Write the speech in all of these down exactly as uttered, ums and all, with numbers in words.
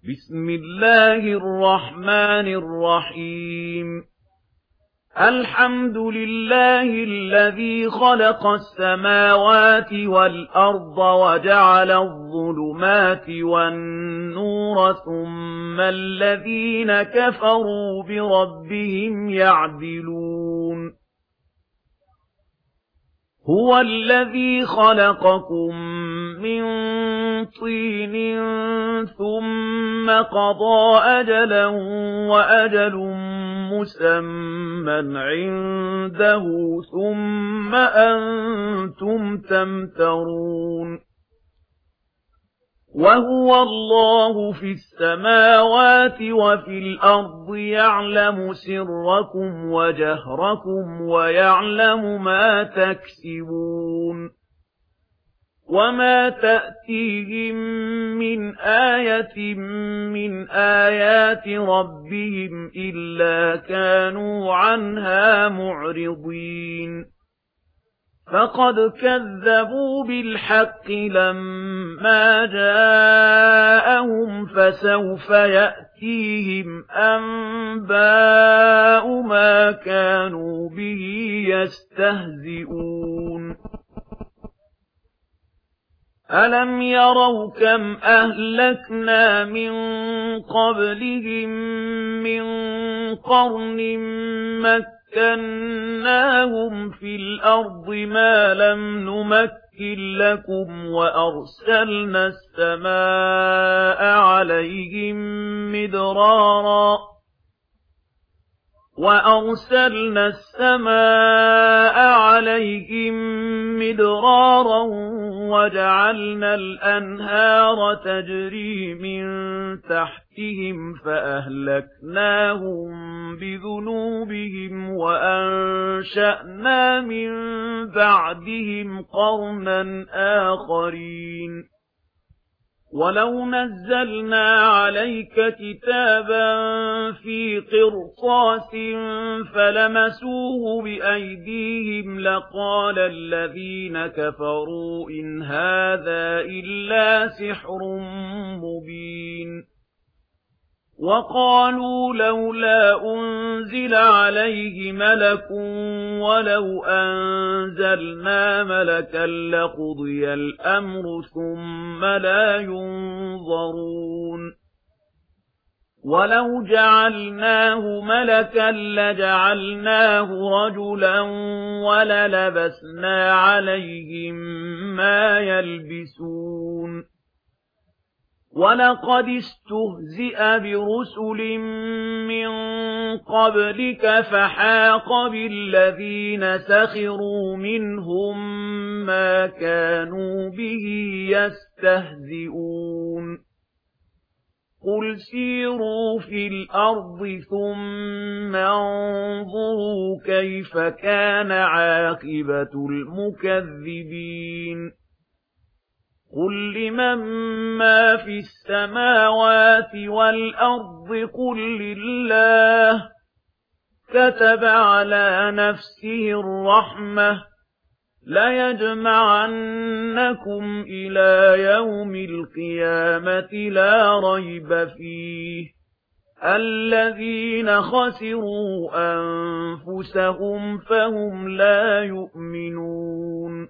بسم الله الرحمن الرحيم الحمد لله الذي خلق السماوات والأرض وجعل الظلمات والنور ثم الذين كفروا بربهم يعدلون هو الذي خلقكم من طين ثم قضى أجلا وأجل مسمى عنده ثم أنتم تمترون وهو الله في السماوات وفي الأرض يعلم سركم وجهركم ويعلم ما تكسبون وما تأتيهم من آية من آيات ربهم إلا كانوا عنها معرضين فقد كذبوا بالحق لما جاءهم فسوف يأتيهم أنباء ما كانوا به يستهزئون ألم يروا كم أهلكنا من قبلهم من قرن مكناهم في الأرض ما لم نمكن لكم وأرسلنا السماء عليهم مدرارا وأرسلنا السماء عليهم مدرارا وجعلنا الأنهار تجري من تحتهم فأهلكناهم بذنوبهم وأنشأنا من بعدهم قرنا آخرين ولو نزلنا عليك كتابا في قرطاس فلمسوه بأيديهم لقال الذين كفروا إن هذا إلا سحر مبين وقالوا لولا أنزل عليه ملك ولو أنزلنا ملكا لقضي الأمر ثم لا ينظرون ولو جعلناه ملكا لجعلناه رجلا وللبسنا عليهم ما يلبسون ولقد استهزئ برسل من قبلك فحاق بالذين سخروا منهم ما كانوا به يستهزئون قل سيروا في الأرض ثم انظروا كيف كان عاقبة المكذبين قل لمن ما في السماوات والأرض قل لله كتب على نفسه الرحمة ليجمعنكم إلى يوم القيامة لا ريب فيه الذين خسروا أنفسهم فهم لا يؤمنون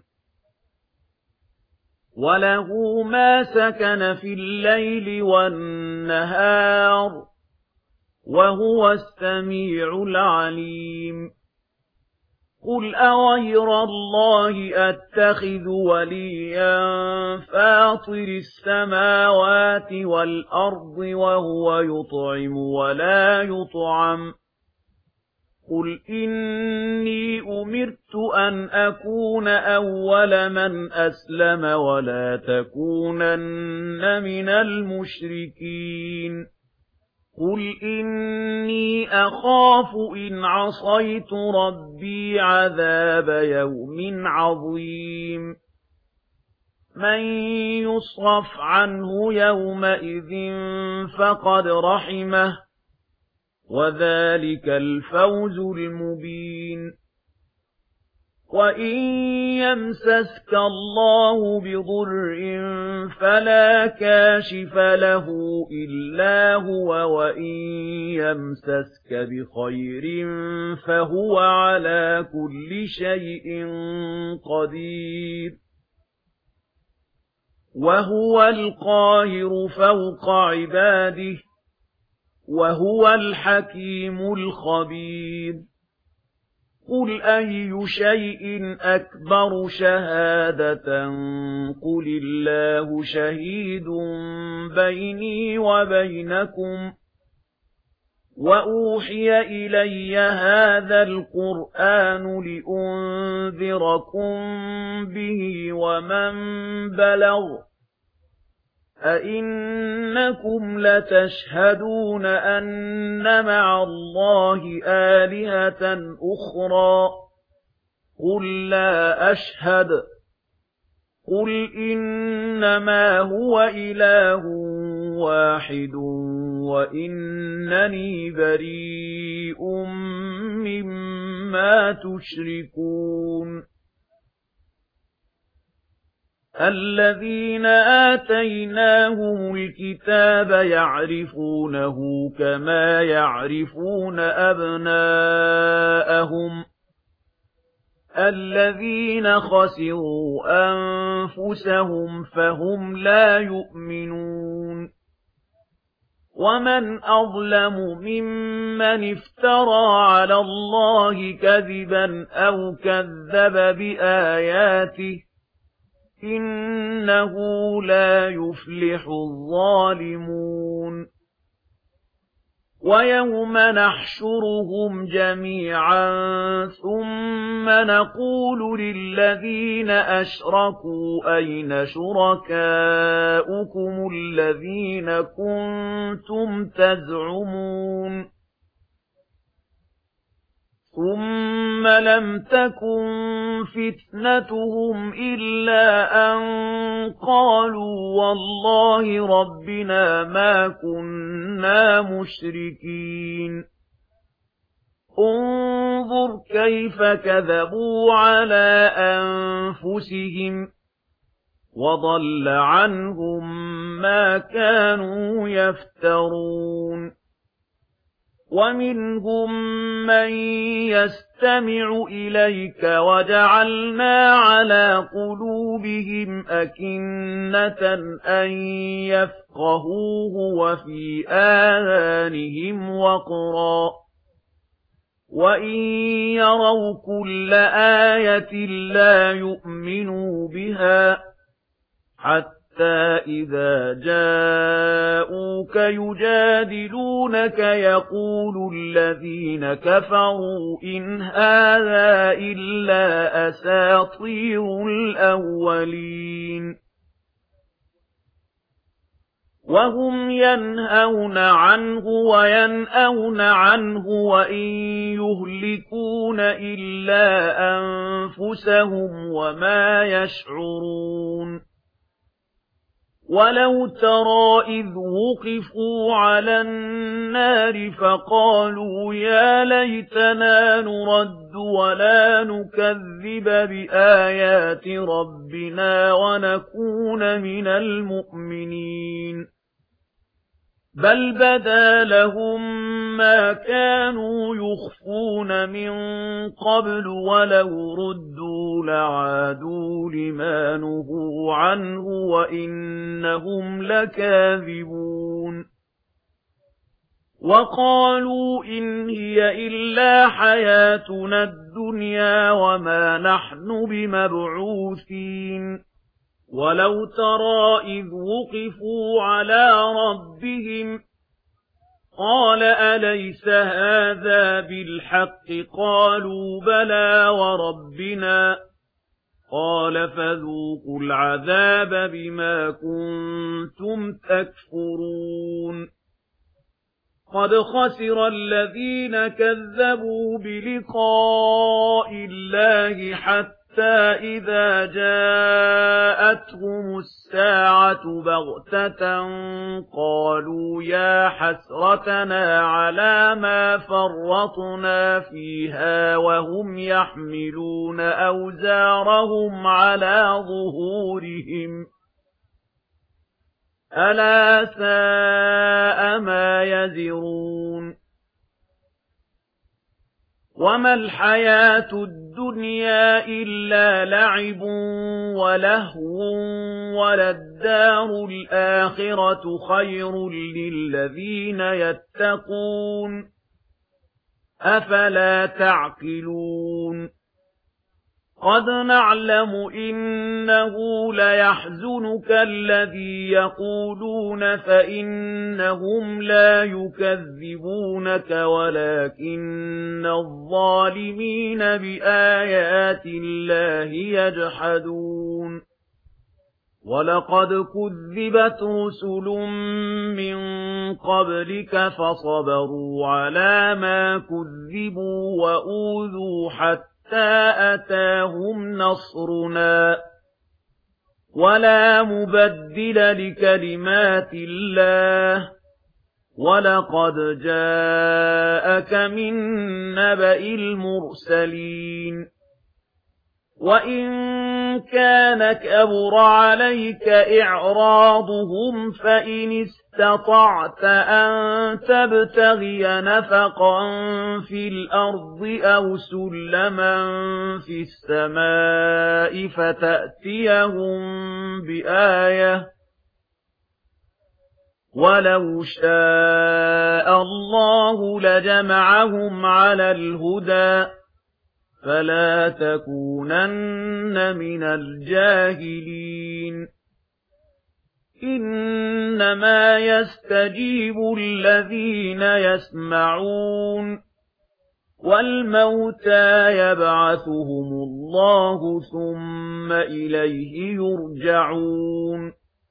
وله ما سكن في الليل والنهار وهو السميع العليم قل أغير الله أتخذ وليا فاطر السماوات والأرض وهو يطعم ولا يطعم قل إني أمرت أن أكون أول من أسلم ولا تكونن من المشركين قل إني أخاف إن عصيت ربي عذاب يوم عظيم من يصرف عنه يومئذ فقد رحمه وذلك الفوز المبين وَإِن يَمْسَسْكَ اللَّهُ بِضُرٍّ فَلَا كَاشِفَ لَهُ إِلَّا هُوَ وَإِن يَمْسَسْكَ بِخَيْرٍ فَهُوَ عَلَى كُلِّ شَيْءٍ قَدِيرٌ وَهُوَ الْقَاهِرُ فَوْقَ عِبَادِهِ وَهُوَ الْحَكِيمُ الْخَبِيرُ قُلْ أَيُّ شَيْءٍ أَكْبَرُ شَهَادَةً قُلِ اللَّهُ شَهِيدٌ بَيْنِي وَبَيْنَكُمْ وَأُوحِيَ إِلَيَّ هَذَا الْقُرْآنُ لِأُنذِرَكُم بِهِ وَمَن بَلَغَ أَئِنَّكُمْ لَتَشْهَدُونَ أَنَّ مَعَ اللَّهِ آلِهَةً أُخْرَى قُل لَّا أَشْهَدُ قُلْ إِنَّمَا هُوَ إِلَٰهٌ وَاحِدٌ وَإِنَّنِي بَرِيءٌ مِّمَّا تُشْرِكُونَ الَّذِينَ آتَيْنَاهُمُ الْكِتَابَ يَعْرِفُونَهُ كَمَا يَعْرِفُونَ أَبْنَاءَهُمُ الَّذِينَ خَسِرُوا أَنفُسَهُمْ فَهُمْ لَا يُؤْمِنُونَ وَمَنْ أَظْلَمُ مِمَّنِ افْتَرَىٰ عَلَى اللَّهِ كَذِبًا أَوْ كَذَّبَ بِآيَاتِهِ إِنَّهُ لَا يُفْلِحُ الظَّالِمُونَ وَيَوْمَ نَحْشُرُهُمْ جَمِيعًا ثُمَّ نَقُولُ لِلَّذِينَ أَشْرَكُوا أَيْنَ شُرَكَاؤُكُمُ الَّذِينَ كُنتُمْ تَزْعُمُونَ ثُمَّ لَمْ تَكُنْ فِتْنَتُهُمْ إِلَّا أَن قَالُوا وَاللَّهِ رَبِّنَا مَا كُنَّا مُشْرِكِينَ انظُرْ كَيْفَ كَذَبُوا عَلَى أَنفُسِهِمْ وَضَلَّ عَنْهُمْ مَا كَانُوا يَفْتَرُونَ وَمِنْهُمْ مَن يَسْتَمِعُ إِلَيْكَ وَجَعَلْنَا عَلَى قُلُوبِهِمْ أَكِنَّةً أَن يَفْقَهُوهُ وَفِي آذَانِهِمْ وَقْرًا وَإِن يَرَوْا كُلَّ آيَةٍ لَّا يُؤْمِنُوا بِهَا حَتَّى حَتَّى إِذَا جَاءُوكَ يُجَادِلُونَكَ يَقُولُ الَّذِينَ كَفَرُوا إِنْ هَٰذَا إِلَّا أَسَاطِيرُ الْأَوَّلِينَ وَهُمْ يَنْهَوْنَ عَنْهُ وَيَنْأَوْنَ عَنْهُ وَإِن يُهْلِكُونَ إِلَّا أَنفُسَهُمْ وَمَا يَشْعُرُونَ وَلَوْ تَرَىٰ إِذْ وُقِفُوا عَلَى النَّارِ فَقَالُوا يَا لَيْتَنَا نُرَدُّ وَلَا نُكَذِّبَ بِآيَاتِ رَبِّنَا وَنَكُونَ مِنَ الْمُؤْمِنِينَ بَلْ بَدَا لَهُم مَّا كَانُوا يُخْفُونَ مِن قَبْلُ وَلَوْ رُدُّوا لَعَادُوا لِمَا نُهُوا عَنْهُ وَإِنَّهُمْ لَكَاذِبُونَ وَقَالُوا إِنْ هِيَ إِلَّا حَيَاتُنَا الدُّنْيَا وَمَا نَحْنُ بِمَبْعُوثِينَ وَلَوْ تَرَىٰ إِذْ وُقِفُوا عَلَىٰ رَبِّهِمْ قَالَ أَلَيْسَ هَٰذَا بِالْحَقِّ قَالُوا بَلَىٰ وَرَبِّنَا قَالَ فَذُوقُوا الْعَذَابَ بِمَا كُنتُمْ تَكْفُرُونَ قَدْ خَسِرَ الَّذِينَ كَذَّبُوا بِلِقَاءِ اللَّهِ حَتَّىٰ إِذَا جَاءَتْهُمُ السَّاعَةُ بَغْتَةً قَالُوا يا حسرتنا على ما فرطنا فيها وهم يحملون أوزارهم على ظهورهم ألا ساء ما يزرون وما الحياة الدنيا إلا لعب ولهو وللدار الآخرة خير للذين يتقون أفلا تعقلون قد نعلم إنه ليحزنك الذي يقولون فإنهم لا يكذبونك ولكن الظالمين بآيات الله يجحدون ولقد كذبت رسل من قبلك فصبروا على ما كذبوا وأوذوا حتى أتاهم نصرنا ولا مبدل لكلمات الله ولقد جاءك من نبأ المرسلين وإن كان كبر عليك إعراضهم فإن استطعت أن تبتغي نفقا في الأرض أو سلما في السماء فتأتيهم بآية ولو شاء الله لجمعهم على الهدى فلا تكونن من الجاهلين إنما يستجيب الذين يسمعون والموتى يبعثهم الله ثم إليه يرجعون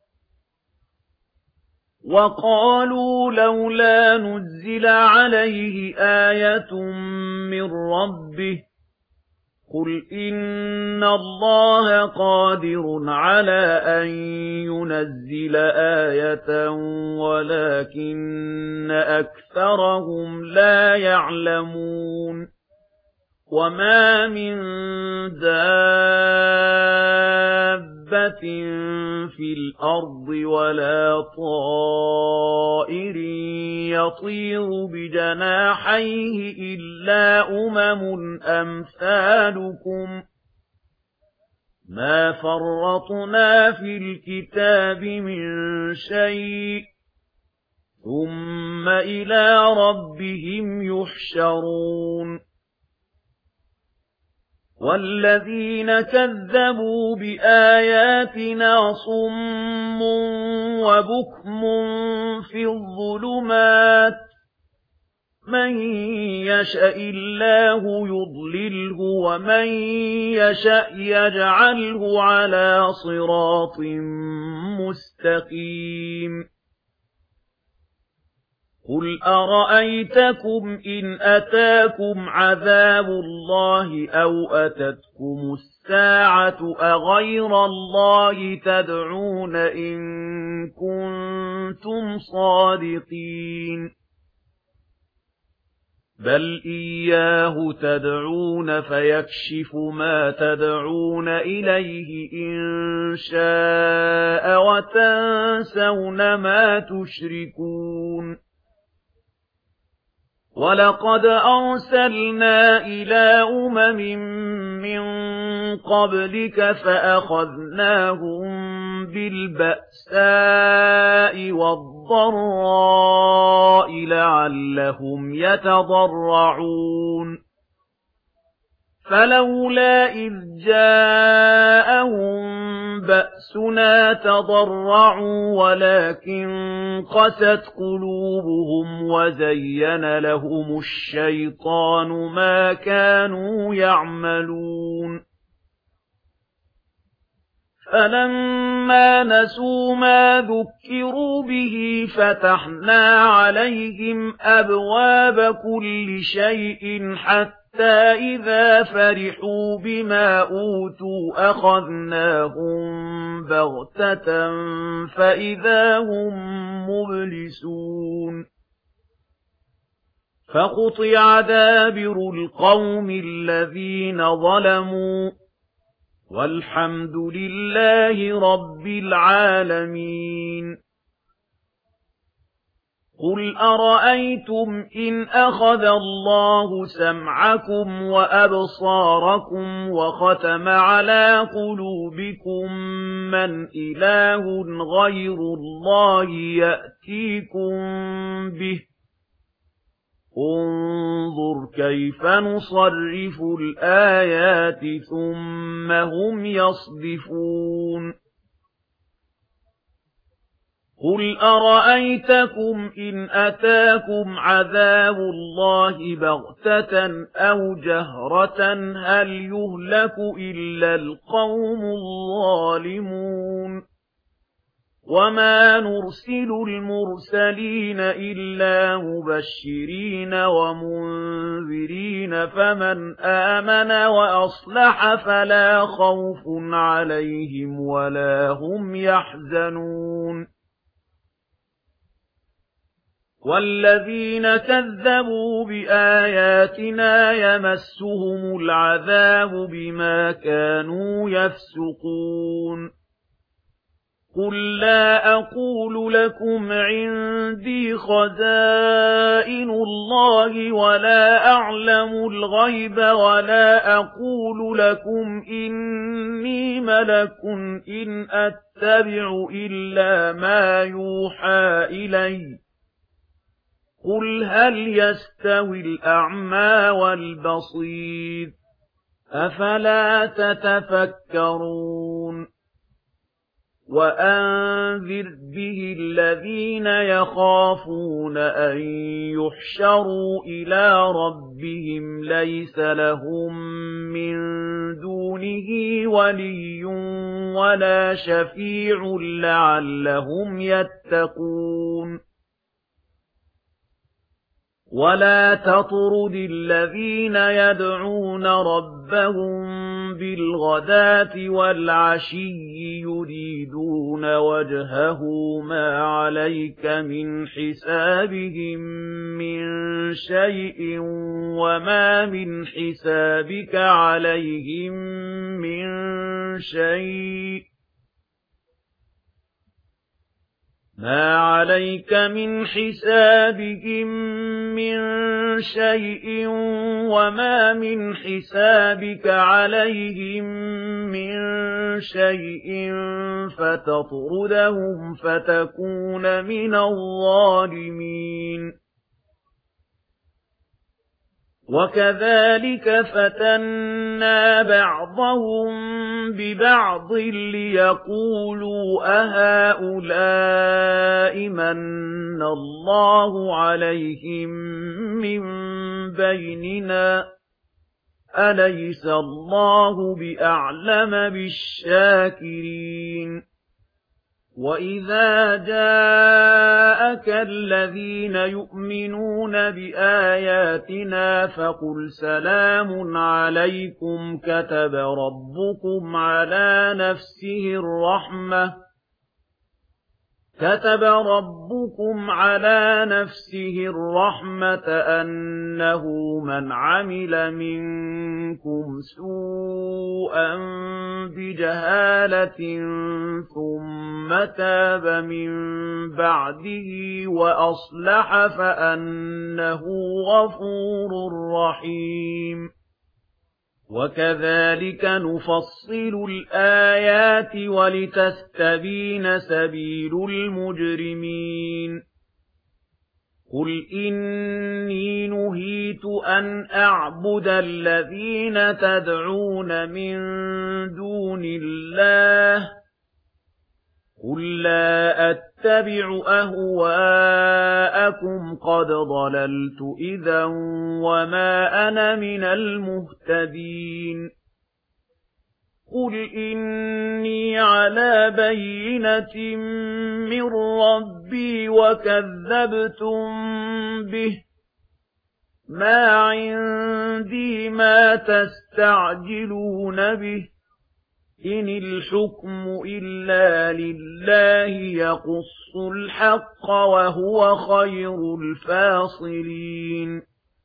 وقالوا لولا نزل عليه آية من ربه قل إن الله قادر على أن ينزل آية ولكن أكثرهم لا يعلمون وما من دابة في الأرض ولا طائر يطير بجناحيه إلا أمم أمثالكم ما فرطنا في الكتاب من شيء ثم إلى ربهم يحشرون والذين كذبوا بآياتنا صم وبكم في الظلمات من يشاء الله يضلله ومن يشاء يجعله على صراط مستقيم قل أرأيتكم إن أتاكم عذاب الله أو أتتكم الساعة أغير الله تدعون إن كنتم صادقين بل إياه تدعون فيكشف ما تدعون إليه إن شاء وتنسون ما تشركون ولقد أرسلنا إلى أمم من قبلك فأخذناهم بالبأساء والضراء لعلهم يتضرعون فلولا إذ جاءهم بأسنا تضرعوا ولكن قست قلوبهم وزين لهم الشيطان ما كانوا يعملون فَلَمَّا نَسُوا مَا ذُكِّرُوا بِهِ فَتَحْنَا عَلَيْهِمْ أَبْوَابَ كُلِّ شَيْءٍ حَتَّى إِذَا فَرِحُوا بِمَا أُوتُوا أَخَذْنَاهُمْ بَغْتَةً فَإِذَا هُمْ مُبْلِسُونَ فَقُطِعَ دَابِرُ الْقَوْمِ الَّذِينَ ظَلَمُوا وَالْحَمْدُ لِلَّهِ رَبِّ الْعَالَمِينَ قُلْ أَرَأَيْتُمْ إِنْ أَخَذَ اللَّهُ سَمْعَكُمْ وَأَبْصَارَكُمْ وَخَتَمَ عَلَى قُلُوبِكُمْ مَنْ إِلَٰهٌ غَيْرُ اللَّهِ يَأْتِيكُمْ بِهِ انظُرْ كَيْفَ نُصَرِّفُ الْآيَاتِ ثُمَّ هُمْ يَصْدِفُونَ قُلْ أَرَأَيْتَكُمْ إِنْ أَتَاكُمْ عَذَابُ اللَّهِ بَغْتَةً أَوْ جَهْرَةً هَلْ يُهْلَكُ إِلَّا الْقَوْمُ الظَّالِمُونَ وَمَا نُرْسِلُ الْمُرْسَلِينَ إِلَّا مُبَشِّرِينَ وَمُنذِرِينَ فَمَنْ آمَنَ وَأَصْلَحَ فَلَا خَوْفٌ عَلَيْهِمْ وَلَا هُمْ يَحْزَنُونَ وَالَّذِينَ كَذَّبُوا بِآيَاتِنَا يَمَسُّهُمُ الْعَذَابُ بِمَا كَانُوا يَفْسُقُونَ قُل لَّا أَقُولُ لَكُمْ عِندِي خَزَائِنُ اللَّهِ وَلَا أَعْلَمُ الْغَيْبَ وَلَا أَقُولُ لَكُمْ إِنِّي مَلَكٌ إِنْ أَتَّبِعُ إِلَّا مَا يُوحَىٰ إِلَيَّ قُلْ هَلْ يَسْتَوِي الْأَعْمَىٰ وَالْبَصِيرُ أَفَلَا تَتَفَكَّرُونَ وَأَنذِرْ بِهِ الَّذِينَ يَخَافُونَ أَن يُحْشَرُوا إِلَىٰ رَبِّهِمْ لَيْسَ لَهُم مِّن دُونِهِ وَلِيٌّ وَلَا شَفِيعٌ لَّعَلَّهُمْ يَتَّقُونَ وَلَا تَطْرُدِ الَّذِينَ يَدْعُونَ رَبَّهُم بِالْغَدَاةِ وَالْعَشِيِّ يُرِيدُونَ وَجْهَهُ مَا عَلَيْكَ مِنْ حِسَابِهِم مِّن شَيْءٍ وَمَا مِنْ حِسَابِكَ عَلَيْهِم مِّن شَيْءٍ مَا عَلَيْكَ مِنْ حِسَابِهِم مِّن شَيْءٍ وَمَا مِنْ حِسَابِكَ عَلَيْهِم مِّن شَيْءٍ فَتَطْرُدَهُمْ فَتَكُونَ مِنَ الظَّالِمِينَ وَكَذَلِكَ فَتَنَّا بَعْضَهُم بِبَعْضٍ لِيَقُولُوا أَهَٰؤُلَاءِ مَنَّ اللَّهُ عَلَيْهِم مِّن بَيْنِنَا أَلَيْسَ اللَّهُ بِأَعْلَمَ بِالشَّاكِرِينَ وَإِذَا جَاءَكَ الَّذِينَ يُؤْمِنُونَ بِآيَاتِنَا فَقُلْ سَلَامٌ عَلَيْكُمْ كَتَبَ رَبُّكُمْ عَلَى نَفْسِهِ الرَّحْمَةَ كَتَبَ رَبُّكُمْ عَلَى نَفْسِهِ الرَّحْمَةَ أَنَّهُ مَنْ عَمِلَ مِنكُمْ سُوءًا بِجَهَالَةٍ ثُمَّ تَابَ مِن بَعْدِهِ وَأَصْلَحَ فَأَنَّهُ غَفُورٌ رَّحِيمٌ وَكَذَلِكَ نُفَصِّلُ الْآيَاتِ وَلِتَسْتَبِينَ سَبِيلُ الْمُجْرِمِينَ قُلْ إِنِّي نُهِيتُ أَنْ أَعْبُدَ الَّذِينَ تَدْعُونَ مِن دُونِ اللَّهِ قُل لَّا أَتَّبِعُ أَهْوَاءَكُمْ قَدْ ضَلَلْتُ إِذًا وَمَا أَنَا مِنَ الْمُهْتَدِينَ قُلْ إِنِّي عَلَى بَيِّنَةٍ مِّن رَّبِّي وَكَذَّبْتُم بِهِ مَا عِندِي مَا تَسْتَعْجِلُونَ بِهِ إِنِ الْحُكْمُ إِلَّا لِلَّهِ يَقُصُّ الْحَقَّ وَهُوَ خَيْرُ الْفَاصِلِينَ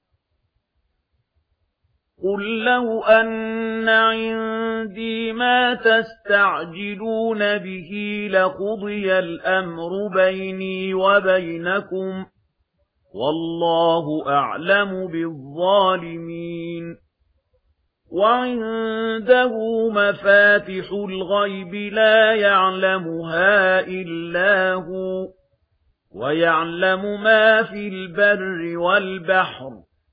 قُل لَّوْ أَنَّ عِندِي مَا تَسْتَعْجِلُونَ بِهِ لَقُضِيَ الْأَمْرُ بَيْنِي وَبَيْنَكُمْ وَاللَّهُ أَعْلَمُ بِالظَّالِمِينَ وَعِندَهُ مَفَاتِحُ الْغَيْبِ لَا يَعْلَمُهَا إِلَّا هُوَ وَيَعْلَمُ مَا فِي الْبَرِّ وَالْبَحْرِ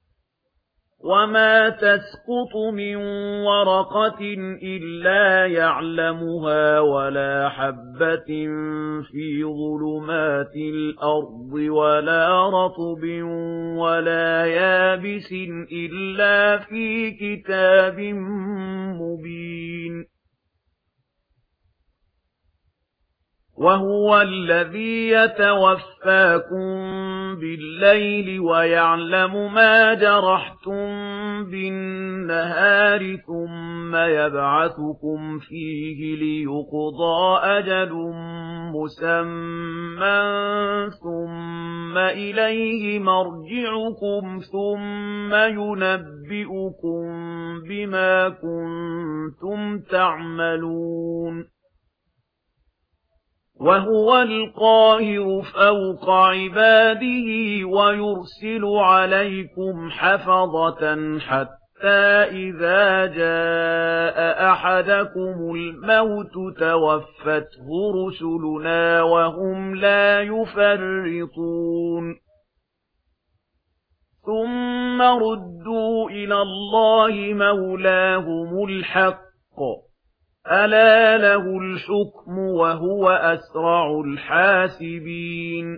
وَمَا تَسْقُطُ مِنْ وَرَقَةٍ إِلَّا يَعْلَمُهَا وَلَا حَبَّةٍ فِي ظُلُمَاتِ الْأَرْضِ وَلَا رَطْبٍ وَلَا يَابِسٍ إِلَّا فِي كِتَابٍ مُبِينٍ وَهُوَ الَّذِي يَتَوَفَّاكُم بِاللَّيْلِ وَيَعْلَمُ مَا جَرَحْتُم بِالنَّهَارِ ثُمَّ يَبْعَثُكُمْ فِيهِ لِيُقْضَىٰ أَجَلٌ مُّسَمًّى ثُمَّ إِلَيْهِ مَرْجِعُكُمْ ثُمَّ يُنَبِّئُكُم بِمَا كُنتُمْ تَعْمَلُونَ وَهُوَ الْقَاهِرُ فَوْقَ عِبَادِهِ وَيُرْسِلُ عَلَيْكُمْ حَفَظَةً حَتَّىٰ إِذَا جَاءَ أَحَدَكُمُ الْمَوْتُ تَوَفَّتْهُ رُسُلُنَا وَهُمْ لَا يُفَرِّطُونَ ثُمَّ رُدُّوا إِلَى اللَّهِ مَوْلَاهُمُ الْحَقِّ أَلَا لَهُ الْحُكْمُ وَهُوَ أَسْرَعُ الْحَاسِبِينَ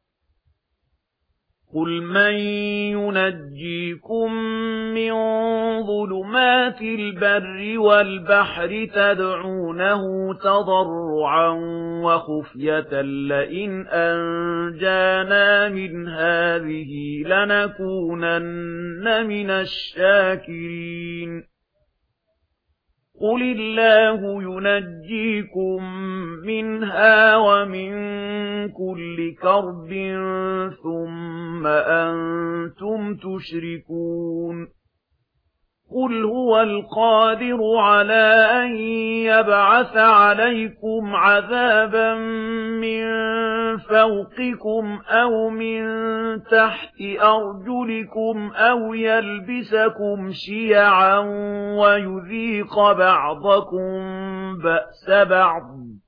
قُلْ مَن يُنَجِّيكُم مِّن ظُلُمَاتِ الْبَرِّ وَالْبَحْرِ تَدْعُونَهُ تَضَرُّعًا وَخُفْيَةً لَّئِنْ أَنجَانَا مِنْ هَٰذِهِ لَنَكُونَنَّ مِنَ الشَّاكِرِينَ قُلِ اللَّهُ يُنَجِّيكُم مِّنْهَا وَمِن كُلِّ كَرْبٍ ثُمَّ أَنتُمْ تُشْرِكُونَ قُلْ هُوَ الْقَادِرُ عَلَىٰ أَن يَبْعَثَ عَلَيْكُمْ عَذَابًا مِّن فَوْقِكُمْ أَوْ مِن تَحْتِ أَرْجُلِكُمْ أَوْ يَلْبِسَكُمْ شِيَعًا وَيُذِيقَ بَعْضَكُم بَأْسَ بَعْضٍ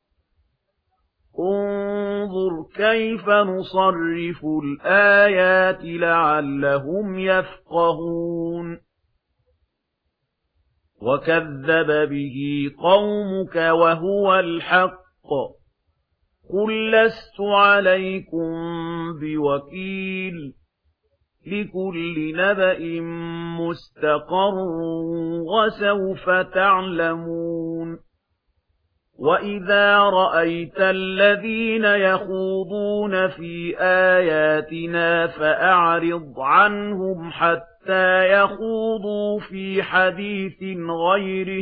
انظُرْ كَيْفَ نُصَرِّفُ الْآيَاتِ لَعَلَّهُمْ يَفْقَهُونَ وَكَذَّبَ بِهِ قَوْمُكَ وَهُوَ الْحَقُّ قُل لَّسْتُ عَلَيْكُم بِوَكِيلٍ لِكُلِّ نَبَإٍ مُّسْتَقَرٌّ وَسَوْفَ تَعْلَمُونَ وَإِذَا رَأَيْتَ الَّذِينَ يَخُوضُونَ فِي آيَاتِنَا فَأَعْرِضْ عَنْهُمْ حَتَّىٰ يَخُوضُوا فِي حَدِيثٍ غَيْرِهِ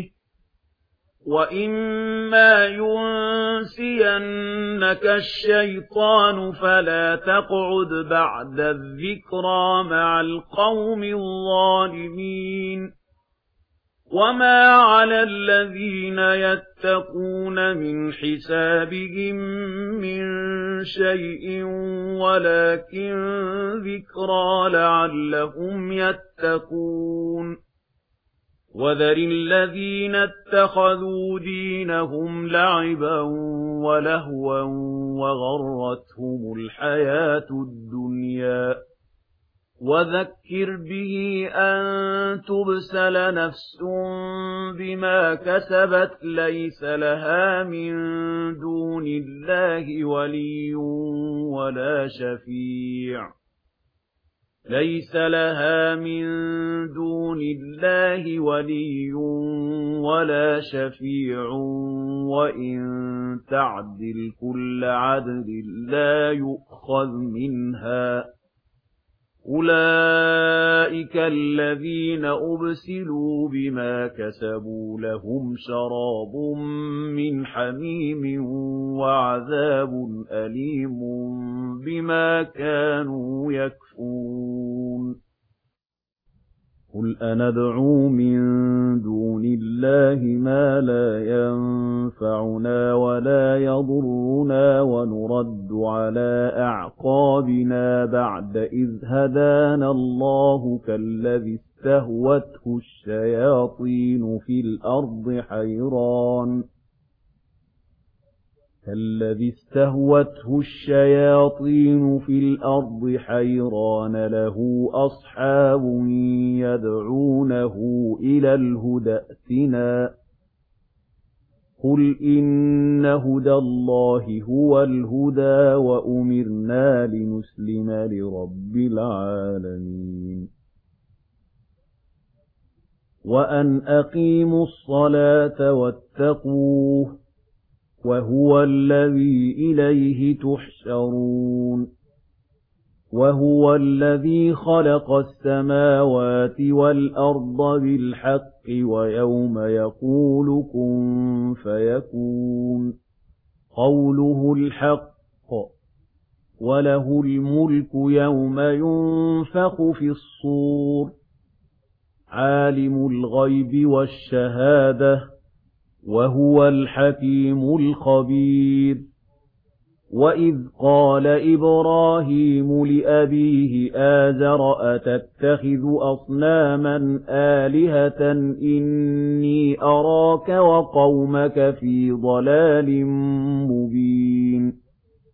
وَإِمَّا يُنسِيَنَّكَ الشَّيْطَانُ فَلَا تَقْعُدْ بَعْدَ الذِّكْرَىٰ مَعَ الْقَوْمِ الظَّالِمِينَ وَمَا عَلَى الَّذِينَ يَتَّقُونَ مِنْ حِسَابِهِم مِّن شَيْءٍ وَلَٰكِن ذِكْرَىٰ لَعَلَّهُمْ يَتَّقُونَ وَذَرِ الَّذِينَ اتَّخَذُوا دِينَهُمْ لَعِبًا وَلَهْوًا وَغَرَّتْهُمُ الْحَيَاةُ الدُّنْيَا وَذَكِّرْ بِهِ أَن تُبْسَلَ نَفْسٌ بِمَا كَسَبَتْ لَيْسَ لَهَا مِن دُونِ اللَّهِ وَلِيٌّ وَلَا شَفِيعٌ لَيْسَ لَهَا مِن دُونِ اللَّهِ وَلِيٌّ وَلَا شَفِيعٌ وَإِن تَعْدِلْ كُلَّ عَدْلٍ لَّا يُؤْخَذْ مِنْهَا أُولَئِكَ الَّذِينَ أُبْسِلُوا بِمَا كَسَبُوا لَهُمْ شَرَابٌ مِّنْ حَمِيمٍ وَعَذَابٌ أَلِيمٌ بِمَا كَانُوا يَكْفُرُونَ قُلْ أَنَدْعُو مِن دُونِ اللَّهِ مَا لَا يَنفَعُنَا وَلَا يَضُرُّنَا وَنُرَدُّ عَلَى أَعْقَابِنَا بَعْدَ إِذْ هَدَانَا اللَّهُ كَالَّذِي اسْتَهْوَتْهُ الشَّيَاطِينُ فِي الْأَرْضِ حَيْرَانٌ كالذي استهوته الشياطين في الأرض حيران له أصحاب يدعونه إلى الهدى ائتنا قل إن هدى الله هو الهدى وأمرنا لنسلم لرب العالمين وأن أقيموا الصلاة واتقوه وهو الذي إليه تحشرون وهو الذي خلق السماوات والأرض بالحق ويوم يقول كن فيكون قوله الحق وله الملك يوم ينفخ في الصور عالم الغيب والشهادة وهو الحكيم الخبير وإذ قال إبراهيم لأبيه آزر أتتخذ أصناما آلهة إني أراك وقومك في ضلال مبين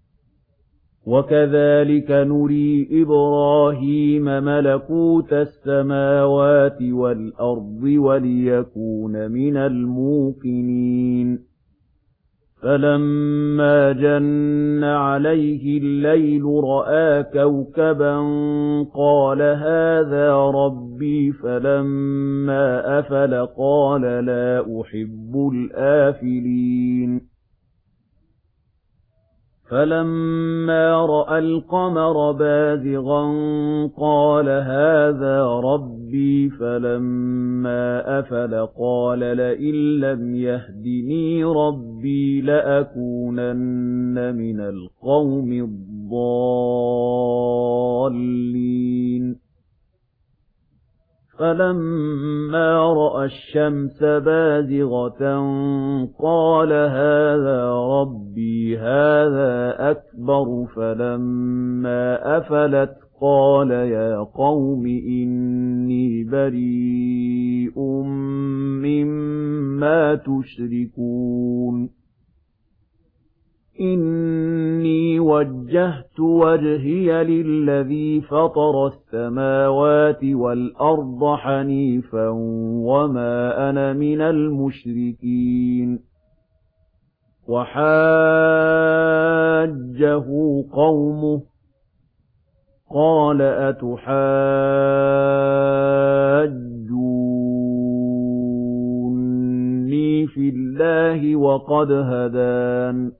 وكذلك نري إبراهيم ملكوت السماوات والأرض وليكون من الموقنين فلما جن عليه الليل رأى كوكبا قال هذا ربي فلما أفل قال لا أحب الآفلين فلما رأى القمر بازغا قال هذا ربي فلما أفل قال لئن لم يهدني ربي لأكونن من القوم الضالين فلما رأى الشمس بازغة قال هذا ربي هذا أكبر فلما أفلت قال يا قوم إني بريء مما تشركون إني وجهت وجهي للذي فطر السماوات والأرض حنيفا وما أنا من المشركين وحاجه قومه قال أتحاجوني في الله وقد هدان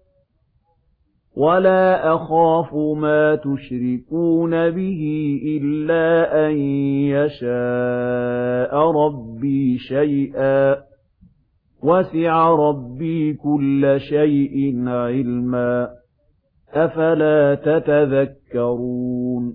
ولا أخاف ما تشركون به إلا أن يشاء ربي شيئا وسع ربي كل شيء علما أفلا تتذكرون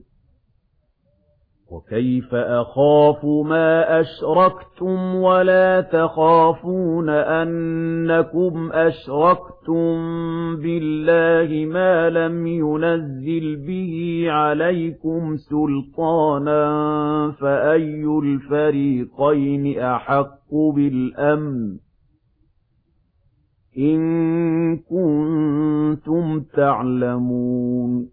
وكيف أخاف ما أشركتم ولا تخافون أنكم أشركتم بالله ما لم ينزل به عليكم سلطانا فأي الفريقين أحق بالأمن إن كنتم تعلمون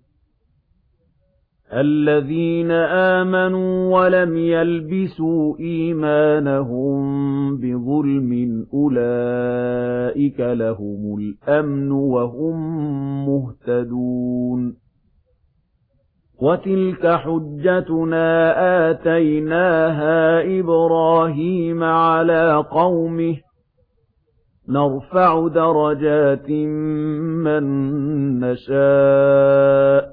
الذين آمنوا ولم يلبسوا إيمانهم بظلم أولئك لهم الأمن وهم مهتدون وَتِلْكَ حُجَّتُنَا آتَيْنَاهَا إِبْرَاهِيمَ عَلَى قَوْمِهِ نَرْفَعُ دَرَجَاتٍ مَّن نَّشَاءُ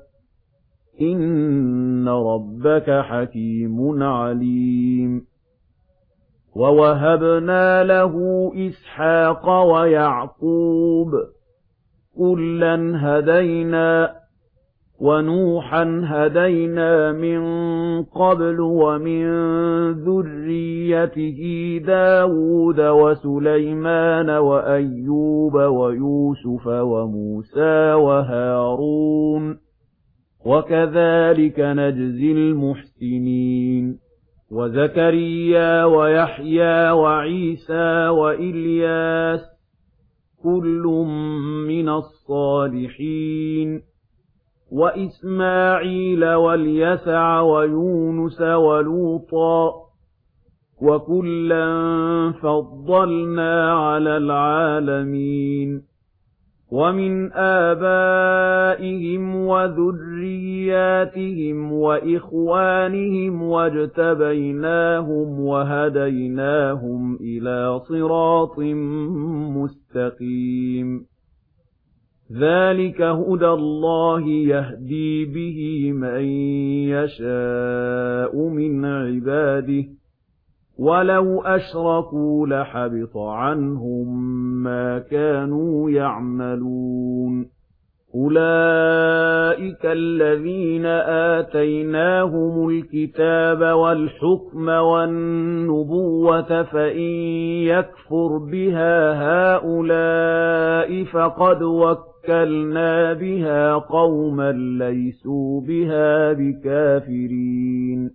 إِنَّ رَبَّكَ حَكِيمٌ عَلِيمٌ وَوَهَبْنَا لَهُ إِسْحَاقَ وَيَعْقُوبَ كُلًّا هَدَيْنَا وَنُوحًا هَدَيْنَا مِن قَبْلُ وَمِن ذُرِّيَّتِهِ دَاوُودَ وَسُلَيْمَانَ وَأَيُّوبَ وَيُوسُفَ وَمُوسَى وَهَارُونَ وَكَذَلِكَ نَجْزِي الْمُحْسِنِينَ وَزَكَرِيَّا وَيَحْيَىٰ وَعِيسَىٰ وَإِلْيَاسَ كُلٌّ مِّنَ الصَّالِحِينَ وَإِسْمَاعِيلَ وَالْيَسَعَ وَيُونُسَ وَلُوطًا وَكُلًّا فَضَّلْنَا عَلَى الْعَالَمِينَ وَمِنْ آبَائِهِمْ وَذُرِّيَّاتِهِمْ وَإِخْوَانِهِمْ وَاجْتَبَيْنَاهُمْ وَهَدَيْنَاهُمْ إِلَىٰ صِرَاطٍ مُّسْتَقِيمٍ ذَلِكَ هُدَى اللَّهِ يَهْدِي بِهِ مَن يَشَاءُ مِنْ عِبَادِهِ وَلَوْ أَشْرَكُوا لَحَبِطَ عَنْهُم مَّا كَانُوا يَعْمَلُونَ أُولَئِكَ الَّذِينَ آتَيْنَاهُمُ الْكِتَابَ وَالْحُكْمَ وَالنُّبُوَّةَ فَإِن يَكْفُرْ بِهَا هَٰؤُلَاءِ فَقَدْ وَكَّلْنَا بِهَا قَوْمًا لَّيْسُوا بِهَا بِكَافِرِينَ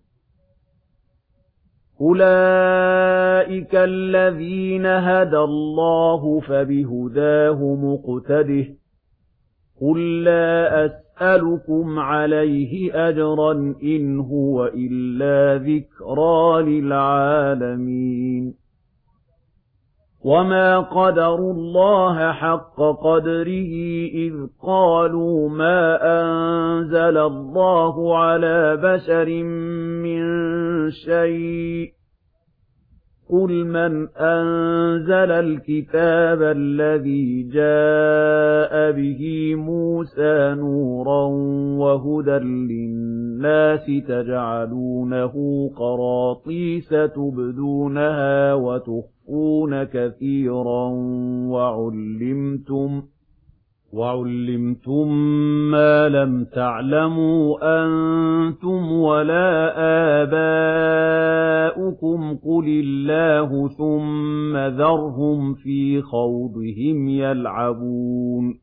أُولَئِكَ الَّذِينَ هَدَى اللَّهُ فَبِهُدَاهُ مُقْتَدِهْ قُل لَّا أَسْأَلُكُمْ عَلَيْهِ أَجْرًا إِنْ هُوَ إِلَّا ذِكْرَىٰ لِلْعَالَمِينَ وَمَا قَدَرُوا اللَّهَ حَقَّ قَدْرِهِ إِذْ قَالُوا مَا أَنزَلَ اللَّهُ عَلَىٰ بَشَرٍ مِّن شَيْءٍ قُلْ مَنْ أَنزَلَ الْكِتَابَ الَّذِي جَاءَ بِهِ مُوسَىٰ نُورًا وَهُدًى لِّلنَّاسِ تَجْعَلُونَهُ قَرَاطِيسَ تُبْدُونَهَا وَتُخْفُونَ كَثِيرًا وَعُلِّمْتُم وَعُلِّمْتُم مَّا لَمْ تَعْلَمُوا أَنتُمْ وَلَا آبَاؤُكُمْ قُلِ اللَّهُ ثُمَّ ذَرْهُمْ فِي خَوْضِهِمْ يَلْعَبُونَ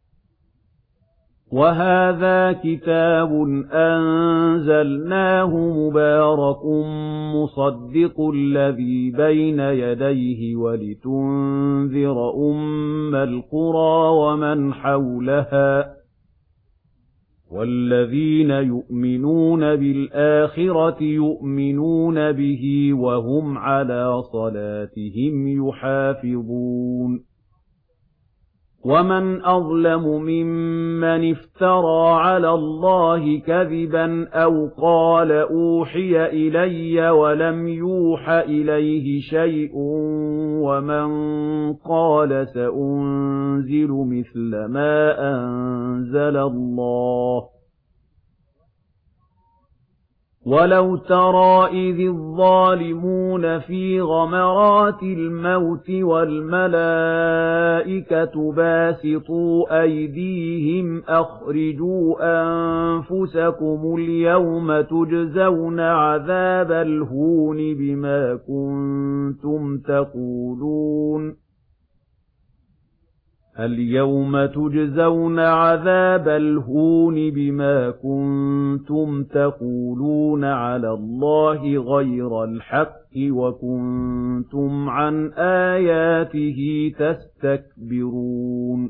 وَهَٰذَا كِتَابٌ أَنزَلْنَاهُ مُبَارَكٌ مُّصَدِّقُ الَّذِي بَيْنَ يَدَيْهِ وَلِتُنذِرَ أُمَّ الْقُرَىٰ وَمَنْ حَوْلَهَا وَالَّذِينَ يُؤْمِنُونَ بِالْآخِرَةِ يُؤْمِنُونَ بِهِ وَهُمْ عَلَىٰ صَلَاتِهِمْ يُحَافِظُونَ وَمَنْ أَظْلَمُ مِمَّنِ افْتَرَىٰ عَلَى اللَّهِ كَذِبًا أَوْ قَالَ أُوحِيَ إِلَيَّ وَلَمْ يُوحَ إِلَيْهِ شَيْءٌ وَمَنْ قَالَ سَأُنزِلُ مِثْلَ مَا أَنزَلَ اللَّهُ وَلَوْ تَرَىٰ إِذِ الظَّالِمُونَ فِي غَمَرَاتِ الْمَوْتِ وَالْمَلَائِكَةُ بَاسِطُو أَيْدِيهِمْ أَخْرِجُوا أَنفُسَكُمُ الْيَوْمَ تُجْزَوْنَ عَذَابَ الْهُونِ بِمَا كُنتُمْ تَقُولُونَ الْيَوْمَ تُجْزَوْنَ عَذَابَ الْهُونِ بِمَا كُنتُمْ تَقُولُونَ عَلَى اللَّهِ غَيْرَ الْحَقِّ وَكُنتُمْ عَنْ آيَاتِهِ تَسْتَكْبِرُونَ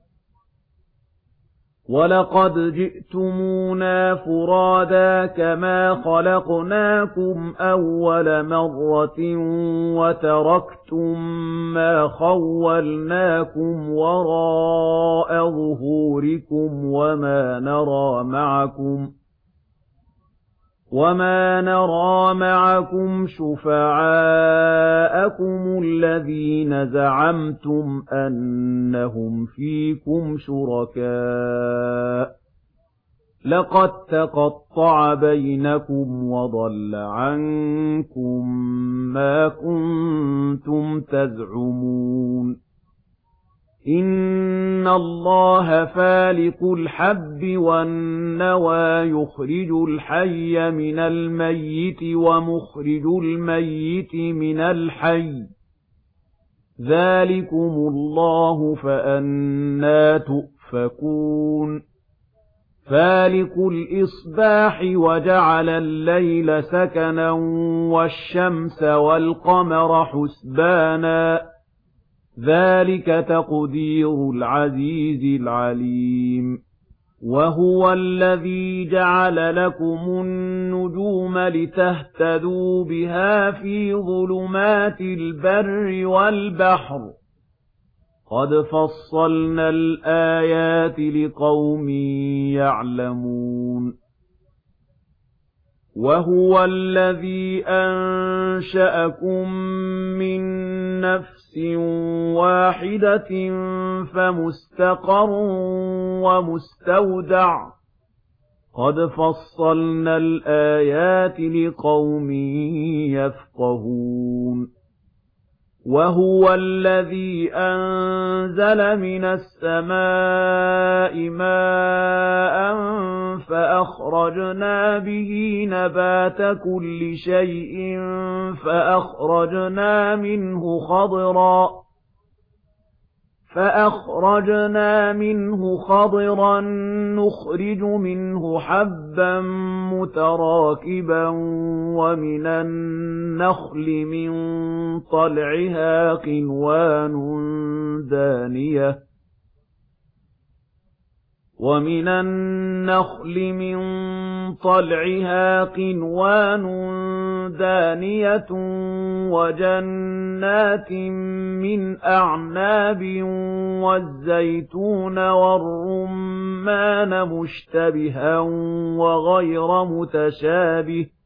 وَلَقَدْ جِئْتُمُونَا فُرَادَىٰ كَمَا خَلَقْنَاكُمْ أَوَّلَ مَرَّةٍ وَتَرَكْتُم مَّا خَوَّلْنَاكُمْ وَرَاءَ ظُهُورِكُمْ وَمَا نَرَىٰ مَعَكُمْ وَمَا نَرَىٰ مَعَكُمْ شُفَعَاءَكُمُ الَّذِينَ زَعَمْتُمْ أَنَّهُمْ فِيكُمْ شُرَكَاءُ ۚ لَقَد تَّقَطَّعَ بَيْنَكُمْ وَضَلَّ عَنكُم مَّا كُنتُمْ تَزْعُمُونَ إِنَّ اللَّهَ فَالِقُ الْحَبِّ وَالنَّوَىٰ يُخْرِجُ الْحَيَّ مِنَ الْمَيِّتِ وَمُخْرِجُ الْمَيِّتِ مِنَ الْحَيِّ ۚ ذَٰلِكُمُ اللَّهُ فَأَنَّىٰ تُؤْفَكُونَ فَالِقُ الْإِصْبَاحِ وَجَعَلَ اللَّيْلَ سَكَنًا وَالشَّمْسَ وَالْقَمَرَ حُسْبَانًا ۚ ذَٰلِكَ تَقْدِيرُ الْعَزِيزِ الْعَلِيمِ وَهُوَ الَّذِي جَعَلَ لَكُمُ النُّجُومَ لِتَهْتَدُوا بِهَا فِي ظُلُمَاتِ الْبَرِّ وَالْبَحْرِ ۗ قَدْ فَصَّلْنَا الْآيَاتِ لِقَوْمٍ يَعْلَمُونَ وَهُوَ الَّذِي أَنشَأَكُم مِّن نَّفْسٍ وَاحِدَةٍ فَمُسْتَقَرٌّ وَمُسْتَوْدَعٌ ۗ قَدْ فَصَّلْنَا الْآيَاتِ لِقَوْمٍ يَفْقَهُونَ وَهُوَ الَّذِي أَنزَلَ مِنَ السَّمَاءِ مَاءً فَأَخْرَجْنَا بِهِ نَبَاتَ كُلِّ شَيْءٍ فَأَخْرَجْنَا مِنْهُ خَضِرًا فَأَخْرَجْنَا مِنْهُ خَضِرًا نُّخْرِجُ مِنْهُ حَبًّا مُّتَرَاكِبًا وَمِنَ النَّخْلِ مِن طَلْعِهَا قِنْوَانٌ دَانِيَةٌ وَمِنَ النَّخْلِ مِن طَلْعِهَا قِنْوَانٌ دَانِيَةٌ وَجَنَّاتٍ مِّنْ أَعْنَابٍ وَالزَّيْتُونَ وَالرُّمَّانَ مُشْتَبِهًا وَغَيْرَ مُتَشَابِهٍ ۗ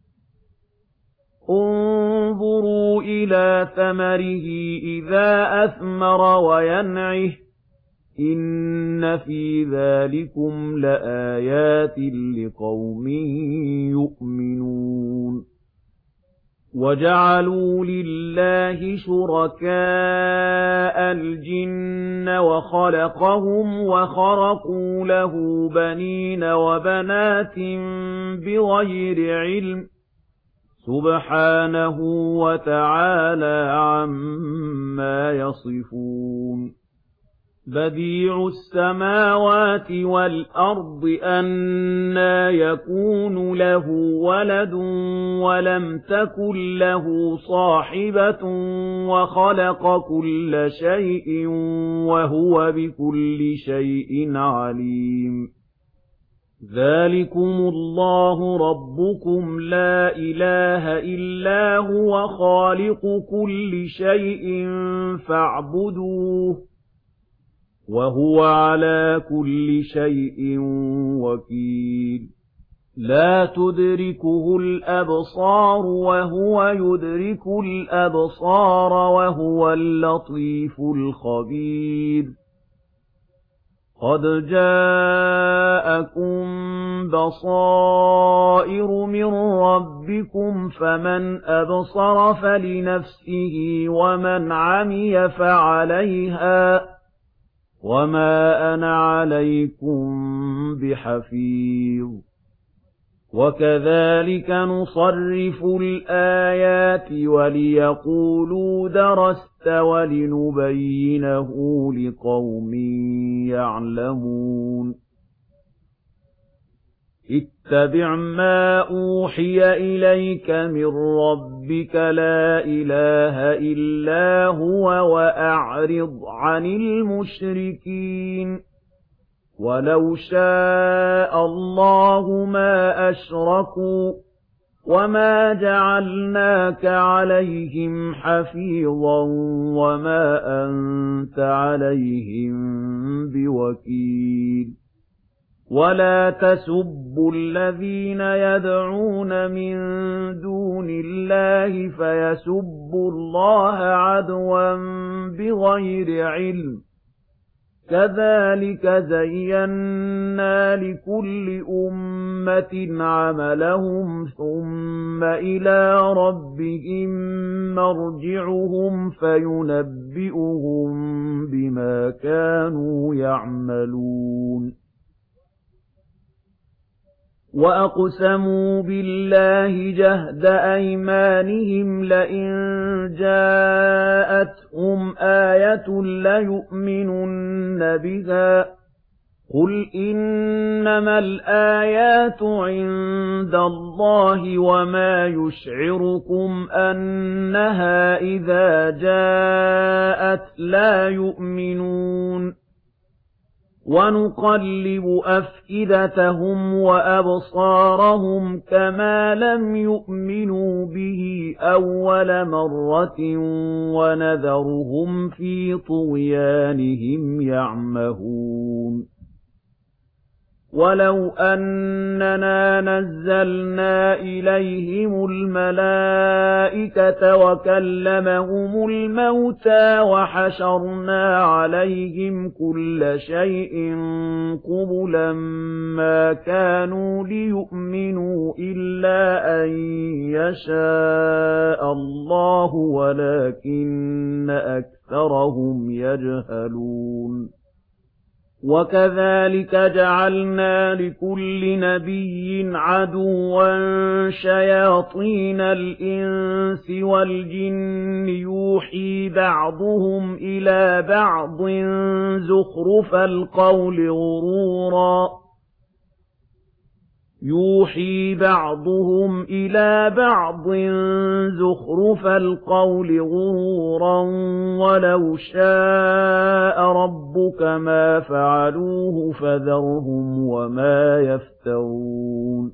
انظُرُوا إِلَىٰ ثَمَرِهِ إِذَا أَثْمَرَ وَيَنْعِهِ ۚ إِنَّ فِي ذَٰلِكُمْ لَآيَاتٍ لِقَوْمٍ يُؤْمِنُونَ وَجَعَلُوا لِلَّهِ شُرَكَاءَ الْجِنَّ وَخَلَقَهُمْ وَخَرَقُوا لَهُ بَنِينَ وَبَنَاتٍ بِغَيْرِ عِلْمٍ ۚ سُبْحَانَهُ وَتَعَالَىٰ عَمَّا يَصِفُونَ بَدِيعُ السَّمَاوَاتِ وَالْأَرْضِ أَنَّىٰ يَكُونُ لَهُ وَلَدٌ وَلَمْ تَكُن لَّهُ صَاحِبَةٌ وَخَلَقَ كُلَّ شَيْءٍ وَهُوَ بِكُلِّ شَيْءٍ عَلِيمٌ ذَٰلِكُمُ اللَّهُ رَبُّكُمْ لَا إِلَٰهَ إِلَّا هُوَ خَالِقُ كُلِّ شَيْءٍ فَاعْبُدُوهُ ۚ وَهُوَ عَلَىٰ كُلِّ شَيْءٍ وَكِيلٌ لَا تُدْرِكُهُ الْأَبْصَارُ وَهُوَ يُدْرِكُ الْأَبْصَارَ وَهُوَ اللَّطِيفُ الْخَبِيرُ قَدْ جَاءَكُم بَصَائِرُ مِن رَّبِّكُمْ فَمَنْ أَبْصَرَ فَلِنَفْسِهِ وَمَنْ عَمِيَ فَعَلَيْهَا ۖ وَمَا أَنَا عَلَيْكُمْ بِحَفِيظٍ وَكَذَٰلِكَ نُصَرِّفُ الْآيَاتِ وَلِيَقُولُوا دَرَسْتَ وَلِنُبَيِّنَهُ لِقَوْمٍ يَعْلَمُونَ اتَّبِعْ مَا أُوحِيَ إِلَيْكَ مِن رَّبِّكَ لَا إِلَٰهَ إِلَّا هُوَ وَأَعْرِضْ عَنِ الْمُشْرِكِينَ وَلَوْ شَاءَ اللَّهُ مَا أَشْرَكُوا وَمَا جَعَلْنَاكَ عَلَيْهِمْ حَفِيظًا وَمَا أَنتَ عَلَيْهِم بِوَكِيلٍ وَلَا تَسُبُّوا الَّذِينَ يَدْعُونَ مِن دُونِ اللَّهِ فَيَسُبُّوا اللَّهَ عَدْوًا بِغَيْرِ عِلْمٍ ۗ كَذَلِكَ زَيَّنَّا لِكُلِّ أُمَّةٍ عَمَلَهُمْ ثُمَّ إِلَىٰ رَبِّهِم مَّرْجِعُهُمْ فَيُنَبِّئُهُم بِمَا كَانُوا يَعْمَلُونَ وَأَقْسَمُوا بِاللَّهِ جَهْدَ أَيْمَانِهِمْ لَئِن جَاءَتْهُمْ آيَةٌ لَّيُؤْمِنُنَّ بِهَا ۚ قُلْ إِنَّمَا الْآيَاتُ عِندَ اللَّهِ وَمَا يُشْعِرُكُمْ أَنَّهَا إِذَا جَاءَتْ لَا يُؤْمِنُونَ وَنُقَلِّبُ أَفْئِدَتَهُمْ وَأَبْصَارَهُمْ كَمَا لَمْ يُؤْمِنُوا بِهِ أَوَّلَ مَرَّةٍ وَنَذَرُهُمْ فِي طُغْيَانِهِمْ يَعْمَهُونَ وَلَوْ أَنَّنَا نَزَّلْنَا إِلَيْهِمُ الْمَلَائِكَةَ وَكَلَّمَهُمُ الْمَوْتَىٰ وَحَشَرْنَا عَلَيْهِمْ كُلَّ شَيْءٍ قُبُلًا مَّا كَانُوا لِيُؤْمِنُوا إِلَّا أَن يَشَاءَ اللَّهُ وَلَٰكِنَّ أَكْثَرَهُمْ يَجْهَلُونَ وَكَذَلِكَ جَعَلْنَا لِكُلِّ نَبِيٍّ عَدُوًّا شَيَاطِينَ الْإِنسِ وَالْجِنِّ يُوحِي بَعْضُهُمْ إِلَىٰ بَعْضٍ زُخْرُفَ الْقَوْلِ غُرُورًا يُوحِي بَعْضُهُمْ إِلَىٰ بَعْضٍ زُخْرُفَ الْقَوْلِ غُرُورًا وَلَوْ شَاءَ رَبُّكَ مَا فَعَلُوهُ فَذَرْهُمْ وَمَا يَفْتَرُونَ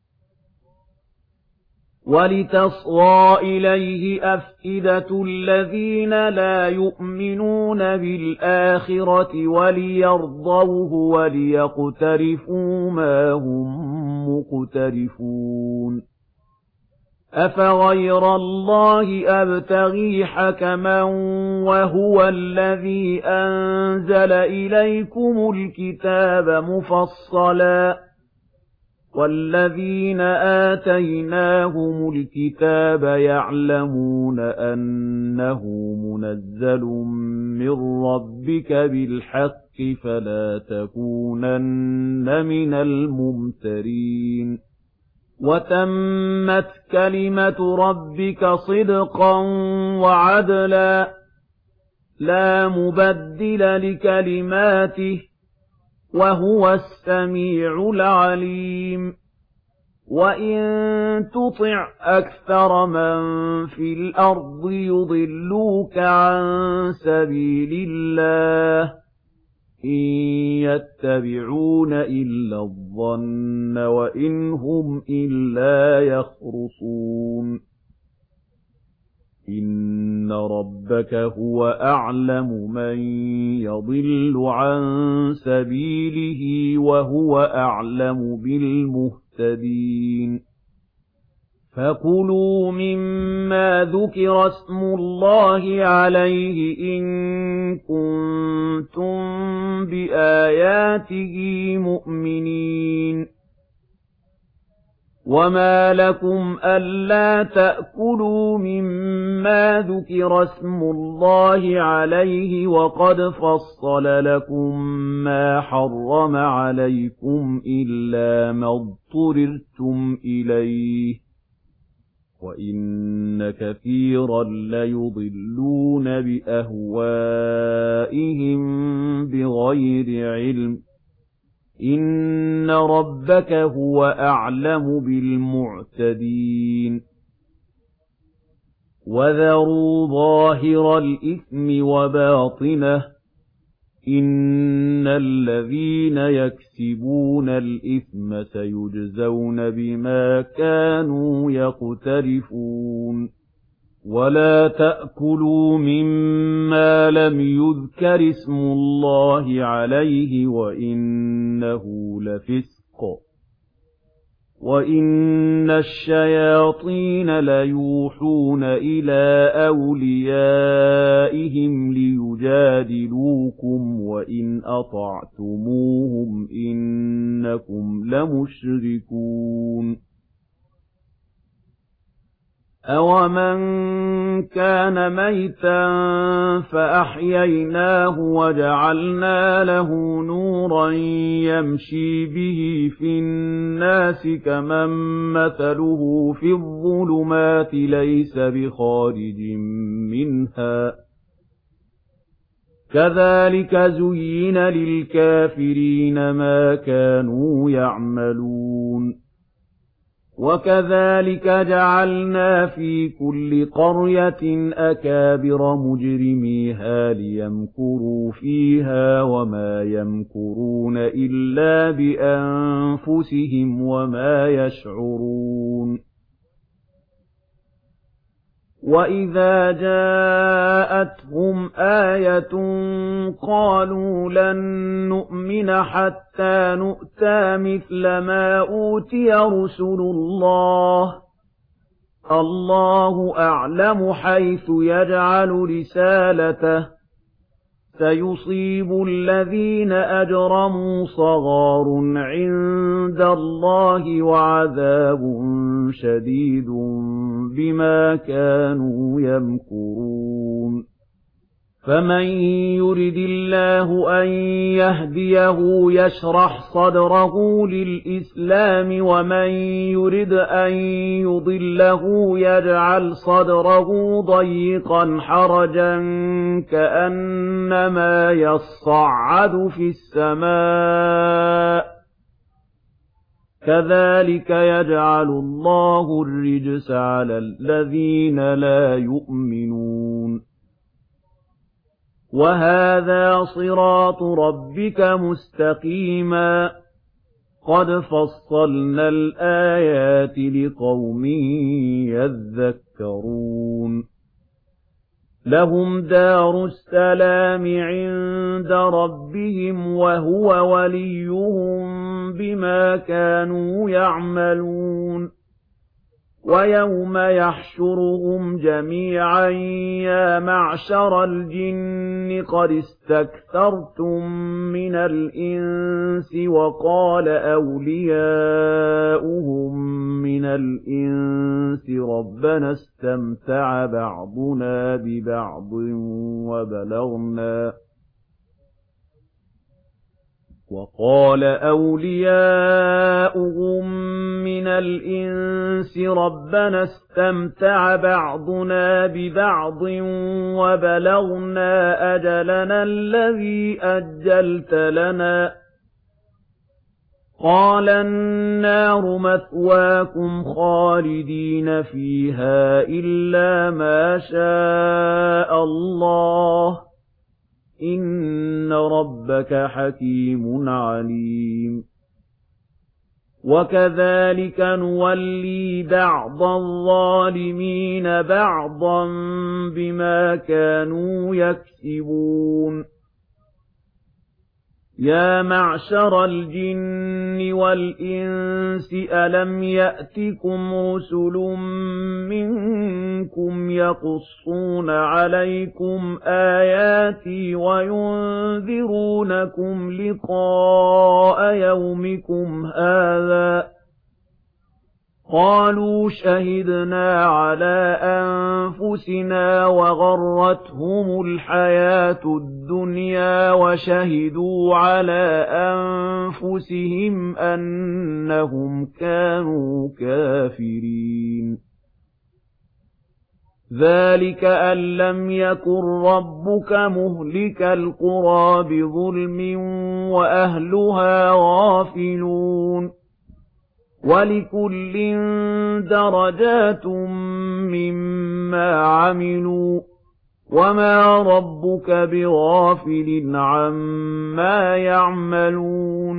وَلِتَصْغَىٰ إِلَيْهِ أَفْئِدَةُ الَّذِينَ لَا يُؤْمِنُونَ بِالْآخِرَةِ وَلِيَرْضَوْهُ وَلِيَقْتَرِفُوا مَا هُم مُّقْتَرِفُونَ أَفَغَيْرَ اللَّهِ أَبْتَغِي حَكَمًا وَهُوَ الَّذِي أَنزَلَ إِلَيْكُمُ الْكِتَابَ مُفَصَّلًا وَالَّذِينَ آتَيْنَاهُمُ الْكِتَابَ يَعْلَمُونَ أَنَّهُ مُنَزَّلٌ مِّن رَّبِّكَ بِالْحَقِّ فَلَا تَكُونَنَّ مِنَ الْمُمْتَرِينَ وَتَمَّتْ كَلِمَةُ رَبِّكَ صِدْقًا وَعَدْلًا لَّا مُبَدِّلَ لِكَلِمَاتِهِ وَهُوَ السَّمِيعُ الْعَلِيمُ وَإِن تُطِعْ أَكْثَرَ مَن فِي الْأَرْضِ يُضِلُّوكَ عَن سَبِيلِ اللَّهِ إِن يَتَّبِعُونَ إِلَّا الظَّنَّ وَإِنْ هُمْ إِلَّا يَخْرُصُونَ إِنَّ رَبَّكَ هُوَ أَعْلَمُ مَن يَضِلُّ عَن سَبِيلِهِ وَهُوَ أَعْلَمُ بِالْمُهْتَدِينَ فَكُلُوا مِمَّا ذُكِرَ اسْمُ اللَّهِ عَلَيْهِ إِن كُنتُم بِآيَاتِهِ مُؤْمِنِينَ وَمَا لَكُمْ أَلَّا تَأْكُلُوا مِمَّا ذُكِرَ اسْمُ اللَّهِ عَلَيْهِ وَقَدْ فَصَّلَ لَكُم مَّا حَرَّمَ عَلَيْكُمْ إِلَّا مَا اضْطُرِرْتُمْ إِلَيْهِ وَإِنَّ كَثِيرًا لَّيُضِلُّونَ بِأَهْوَائِهِم بِغَيْرِ عِلْمٍ إِنَّ رَبَّكَ هُوَ أَعْلَمُ بِالْمُعْتَدِينَ وَذَرُوا ظَاهِرَ الْإِثْمِ وَبَاطِنَهُ إِنَّ الَّذِينَ يَكْسِبُونَ الْإِثْمَ سَيُجْزَوْنَ بِمَا كَانُوا يَقْتَرِفُونَ ولا تأكلوا مما لم يذكر اسم الله عليه وإنه لفسق وإن الشياطين ليوحون إلى أوليائهم ليجادلوكم وإن أطعتموهم إنكم لمشركون أَوَمَنْ كَانَ مَيْتًا فَأَحْيَيْنَاهُ وَجَعَلْنَا لَهُ نُورًا يَمْشِي بِهِ فِي النَّاسِ كَمَن مَّثَلُهُ فِي الظُّلُمَاتِ لَيْسَ بِخَارِجٍ مِّنْهَا كَذَلِكَ زُيِّنَ لِلْكَافِرِينَ مَا كَانُوا يَعْمَلُونَ وَكَذَلِكَ جَعَلْنَا فِي كُلِّ قَرْيَةٍ أَكَابِرَ مُجْرِمِيهَا لِيَمْكُرُوا فِيهَا وَمَا يَمْكُرُونَ إِلَّا بِأَنفُسِهِمْ وَمَا يَشْعُرُونَ وَإِذَا جَاءَتْهُمْ آيَةٌ قَالُوا لَن نُّؤْمِنَ حَتَّىٰ نُؤْتَىٰ مِثْلَ مَا أُوتِيَ رُسُلُ اللَّهِ ۖ اللَّهُ أَعْلَمُ حَيْثُ يَجْعَلُ رِسَالَتَهُ ۗ سَيُصِيبُ الَّذِينَ أَجْرَمُوا صَغَارٌ عِندَ اللَّهِ وَعَذَابٌ شَدِيدٌ بِمَا كَانُوا يَمْكُرُونَ فَمَن يُرِدِ اللَّهُ أَن يَهْدِيَهُ يَشْرَحْ صَدْرَهُ لِلْإِسْلَامِ وَمَن يُرِدْ أَن يُضِلَّهُ يَجْعَلْ صَدْرَهُ ضَيِّقًا حَرَجًا كَأَنَّمَا يَصَّعَّدُ فِي السَّمَاءِ كَذَلِكَ يَجْعَلُ اللَّهُ الرِّجْسَ عَلَى الَّذِينَ لَا يُؤْمِنُونَ وَهَٰذَا صِرَاطُ رَبِّكَ مُسْتَقِيمًا قَدْ فَصَّلْنَا الْآيَاتِ لِقَوْمٍ يَذَّكَّرُونَ لَهُمْ دَارُ السَّلَامِ عِندَ رَبِّهِمْ وَهُوَ وَلِيُّهُم بِمَا كَانُوا يَعْمَلُونَ وَيَوْمَ يَحْشُرُهُمْ جَمِيعًا يَا مَعْشَرَ الْجِنِّ قَدِ اسْتَكْثَرْتُم مِّنَ الْإِنسِ وَقَالَ أَوْلِيَاؤُهُم مِّنَ الْإِنسِ رَبَّنَا اسْتَمْتَعَ بَعْضُنَا بِبَعْضٍ وَبَلَغْنَا وَقَالَ أَوْلِيَاؤُهُم مِّنَ الْإِنسِ رَبَّنَا اسْتَمْتَعَ بَعْضُنَا بِبَعْضٍ وَبَلَغْنَا أَجَلَنَا الَّذِي أَجَّلْتَ لَنَا قَالَ النَّارُ مَثْوَاكُمْ خَالِدِينَ فِيهَا إِلَّا مَا شَاءَ اللَّهُ إِنَّ رَبَّكَ حَكِيمٌ عَلِيمٌ وَكَذَلِكَ نُوَلِّي بَعْضَ الظَّالِمِينَ بَعْضًا بِمَا كَانُوا يَكْسِبُونَ يَا مَعْشَرَ الْجِنِّ وَالْإِنسِ أَلَمْ يَأْتِكُمْ رُسُلٌ مِّنكُمْ يَقُصُّونَ عَلَيْكُمْ آيَاتِي وَيُنذِرُونَكُمْ لِقَاءَ يَوْمِكُمْ هَٰذَا قَالُوا شَهِدْنَا عَلَىٰ أَنفُسِنَا وَغَرَّتْهُمُ الْحَيَاةُ الدُّنْيَا وَشَهِدُوا عَلَىٰ أَنفُسِهِمْ أَنَّهُمْ كَانُوا كَافِرِينَ ذَٰلِكَ أَن لَّمْ يَكُن رَّبُّكَ مُهْلِكَ الْقُرَىٰ بِظُلْمٍ وَأَهْلُهَا غَافِلُونَ وَلِكُلٍّ دَرَجَاتٌ مِّمَّا عَمِلُوا وَمَا رَبُّكَ بِغَافِلٍ عَمَّا يَعْمَلُونَ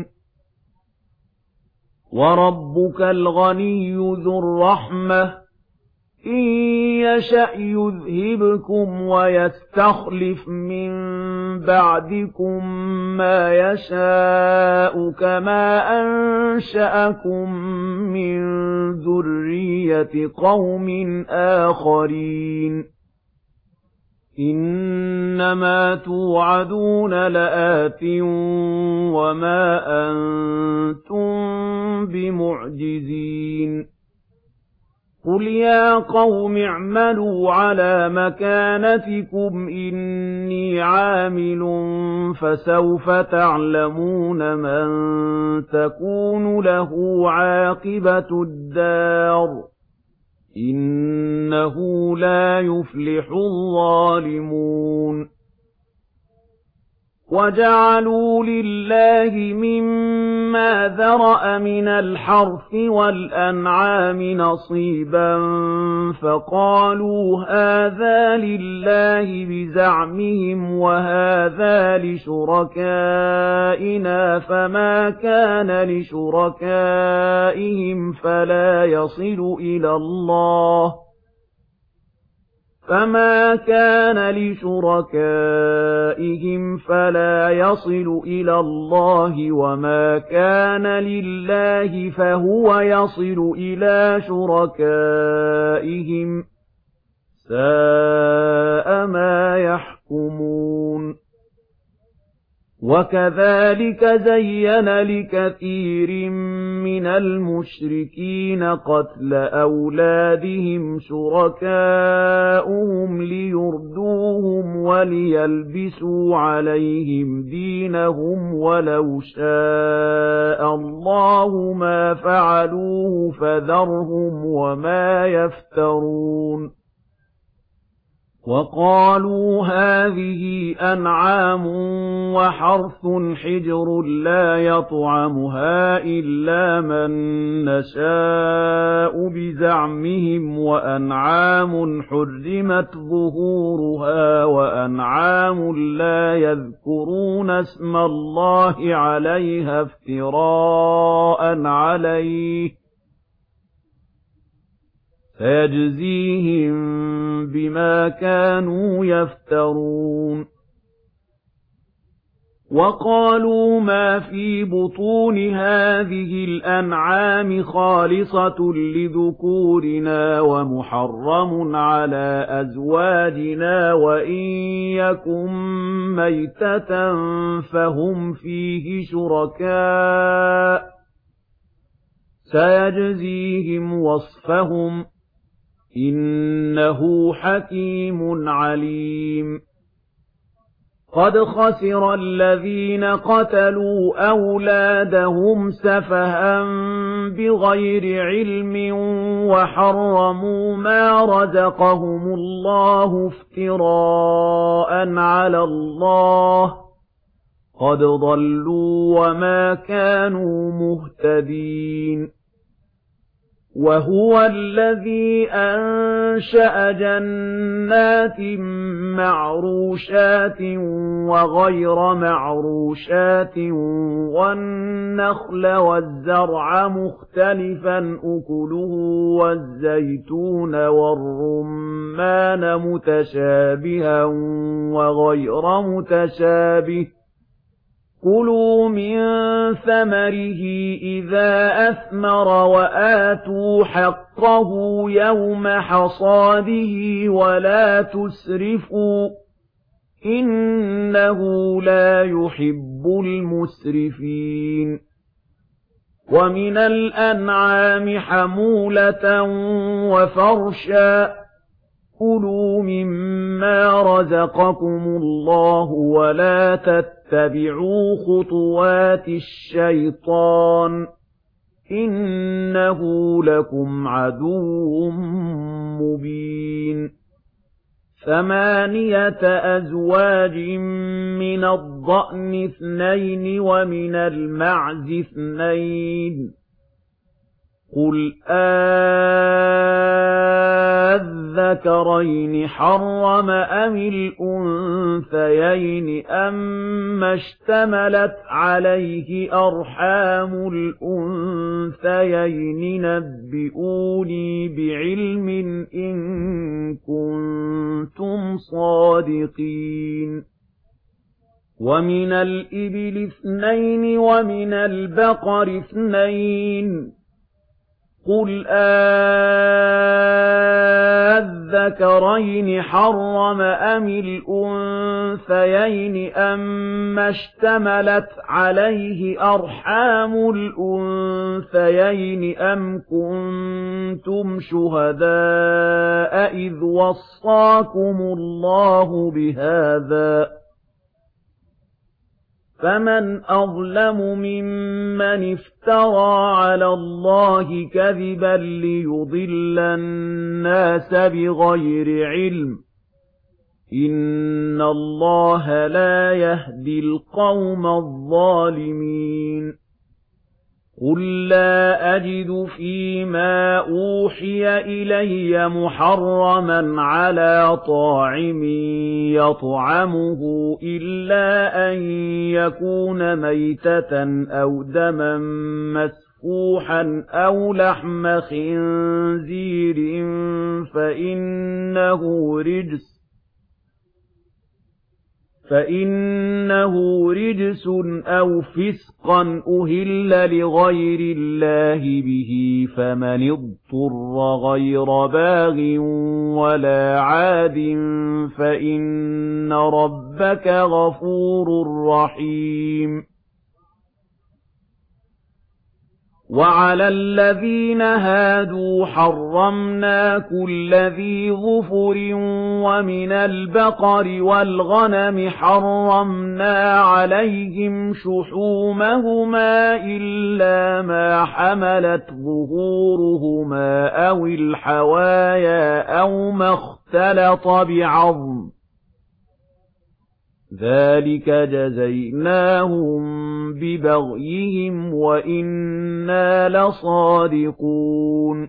وَرَبُّكَ الْغَنِيُّ ذُو الرَّحْمَةِ إِن يَشَأْ يُذْهِبْكُمْ وَيَسْتَخْلِفْ مِن بَعْدِكُم مَّا يَشَاءُ كَمَا أَنشَأَكُم مِّن ذُرِّيَّةِ قَوْمٍ آخَرِينَ إِنَّمَا تُوعَدُونَ لَآتٍ وَمَا أَنتُم بِمُعْجِزِينَ قُلْ يَا قَوْمِ اعْمَلُوا عَلَىٰ مَكَانَتِكُمْ إِنِّي عَامِلٌ فَسَوْفَ تَعْلَمُونَ مَن تَكُونُ لَهُ عَاقِبَةُ الدَّارِ ۗ إِنَّهُ لَا يُفْلِحُ الظَّالِمُونَ وَجَعَلُوا لِلَّهِ مِمَّا ذَرَأَ مِنَ الْحَرْثِ وَالْأَنْعَامِ نَصِيبًا فَقَالُوا هَٰذَا لِلَّهِ بِزَعْمِهِمْ وَهَٰذَا لِشُرَكَائِنَا فَمَا كَانَ لِشُرَكَائِهِمْ فَلَا يَصِلُ إِلَى اللَّهِ فَمَا كَانَ لِشُرَكَائِهِمْ فَلَا يَصِلُ إِلَى اللَّهِ وَمَا كَانَ لِلَّهِ فَهُوَ يَصِلُ إِلَى شُرَكَائِهِمْ ۗ سَاءَ مَا يَحْكُمُونَ وَكَذَٰلِكَ زَيَّنَ لِكَثِيرٍ مِّنَ الْمُشْرِكِينَ قَتْلَ أَوْلَادِهِمْ شُرَكَاؤُهُمْ لِيُرْدُوهُمْ وَلِيَلْبِسُوا عَلَيْهِمْ دِينَهُمْ وَلَوْ شَاءَ اللَّهُ مَا فَعَلُوهُ فَذَرْهُمْ وَمَا يَفْتَرُونَ وَقَالُوا هَٰذِهِ أَنْعَامٌ وَحَرْثٌ حِجْرٌ لَّا يَطْعَمُهَا إِلَّا مَن نَّشَاءُ بِزَعْمِهِمْ وَأَنْعَامٌ حُرِّمَتْ ظُهُورُهَا وَأَنْعَامٌ لَّا يَذْكُرُونَ اسْمَ اللَّهِ عَلَيْهَا افْتِرَاءً عَلَيْهِ ۚ سَيَجْزِيهِم بِمَا كَانُوا يَفْتَرُونَ وَقَالُوا مَا فِي بُطُونِ هَٰذِهِ الْأَنْعَامِ خَالِصَةٌ لِّذُكُورِنَا وَمُحَرَّمٌ عَلَىٰ أَزْوَاجِنَا وَإِن يَكُن مَّيْتَةً فَهُمْ فِيهِ شُرَكَاءُ ۚ سَيَجْزِيهِمْ وَصْفَهُمْ ۚ إِنَّهُ حَكِيمٌ عَلِيمٌ قَدْ خَسِرَ الَّذِينَ قَتَلُوا أَوْلَادَهُمْ سَفَهًا بِغَيْرِ عِلْمٍ وَحَرَّمُوا مَا رَزَقَهُمُ اللَّهُ افْتِرَاءً عَلَى اللَّهِ ۚ قَدْ ضَلُّوا وَمَا كَانُوا مُهْتَدِينَ وَهُوَ الَّذِي أَنشَأَ جَنَّاتٍ مَّعْرُوشَاتٍ وَغَيْرَ مَعْرُوشَاتٍ وَالنَّخْلَ وَالزَّرْعَ مُخْتَلِفًا أُكُلُهُ وَالزَّيْتُونَ وَالرُّمَّانَ مُتَشَابِهًا وَغَيْرَ مُتَشَابِهٍ ۚ كُلُوا مِن ثَمَرِهِ إِذَا أَثْمَرَ وَآتُوا حَقَّهُ يَوْمَ حَصَادِهِ وَلَا تُسْرِفُوا ۚ إِنَّهُ لَا يُحِبُّ الْمُسْرِفِينَ وَمِنَ الْأَنْعَامِ حَمُولَةً وَفَرْشًا ۚ كُلُوا مِمَّا رَزَقَكُمُ اللَّهُ وَلَا تَتَّبِعُوا خُطُوَاتِ الشَّيْطَانِ ۚ إِنَّهُ لَكُمْ عَدُوٌّ مُّبِينٌ ثَمَانِيَةَ أَزْوَاجٍ مِّنَ الضَّأْنِ اثْنَيْنِ وَمِنَ الْمَعْزِ اثْنَيْنِ ۗ قُلْ آلذَّكَرَيْنِ أَذَّكَرَيْنِ حَرَّمَ أَمِ الْأُنثَيَيْنِ أَمَّا اشْتَمَلَتْ عَلَيْهِ أَرْحَامُ الْأُنثَيَيْنِ نَبِّئُونِي بِعِلْمٍ إِن كُنتُمْ صَادِقِينَ وَمِنَ الْإِبِلِ اثْنَيْنِ وَمِنَ الْبَقَرِ اثْنَيْنِ قُلْ أَذَّكَرَيْنِ حَرَّمَ أَمِ الْأُنثَيَيْنِ أَمَّا اشْتَمَلَتْ عَلَيْهِ أَرْحَامُ الْأُنثَيَيْنِ أَمْ كُنتُمْ شُهَدَاءَ إِذْ وَصَّاكُمُ اللَّهُ بِهَذَا فَمَنْ أَظْلَمُ مِمَّنِ افْتَرَىٰ عَلَى اللَّهِ كَذِبًا لِيُضِلَّ النَّاسَ بِغَيْرِ عِلْمٍ إِنَّ اللَّهَ لَا يَهْدِي الْقَوْمَ الظَّالِمِينَ قُل لَّا أَجِدُ فِيمَا أُوحِيَ إِلَيَّ مُحَرَّمًا عَلَىٰ طَاعِمٍ يَطْعَمُهُ إِلَّا أَن يَكُونَ مَيْتَةً أَوْ دَمًا مَّسْفُوحًا أَوْ لَحْمَ خِنزِيرٍ فَإِنَّهُ رِجْسٌ فَإِنَّهُ رِجْسٌ أَوْ فِسْقًا أُهِلَّ لِغَيْرِ اللَّهِ بِهِ فَمَنِ اضْطُرَّ غَيْرَ بَاغٍ وَلَا عَادٍ فَإِنَّ رَبَّكَ غَفُورٌ رَّحِيمٌ وَعَلَى الَّذِينَ هَادُوا حَرَّمْنَا كُلَّ ذِي ظُفُرٍ وَمِنَ الْبَقَرِ وَالْغَنَمِ حَرَّمْنَا عَلَيْهِمْ شُحُومَهُمَا إِلَّا مَا حَمَلَتْ ظُهُورُهُمَا أَوِ الْحَوَايَا أَوْ مَا اخْتَلَطَ بِعَظْمٍ ذَلِكَ جَزَيْنَاهُم بِبَغْيِهِمْ وَإِنَّا لَصَادِقُونَ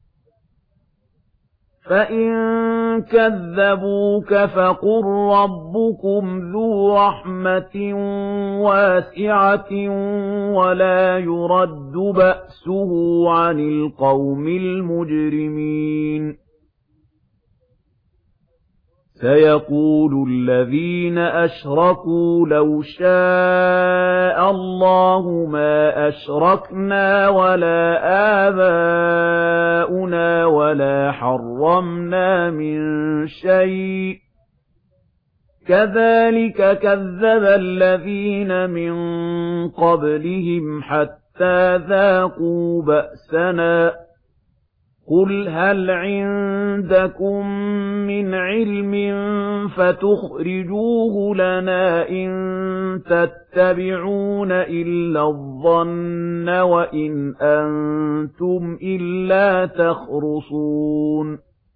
فَإِن كَذَّبُوكَ فَقُل رَّبُّكُمْ ذُو رَحْمَةٍ وَاسِعَةٍ وَلَا يُرَدُّ بَأْسُهُ عَنِ الْقَوْمِ الْمُجْرِمِينَ سَيَقُولُ الَّذِينَ أَشْرَكُوا لَوْ شَاءَ اللَّهُ مَا أَشْرَكْنَا وَلَا آبَاؤُنَا وَلَا حَرَّمْنَا مِن شَيْءٍ كَذَلِكَ كَذَّبَ الَّذِينَ مِن قَبْلِهِمْ حَتَّىٰ ذَاقُوا بَأْسَنَا قُلْ هَلْ عِندَكُم مِّنْ عِلْمٍ فَتُخْرِجُوهُ لَنَا إِن تَتَّبِعُونَ إِلَّا الظَّنَّ وَإِنْ أَنتُمْ إِلَّا تَخْرُصُونَ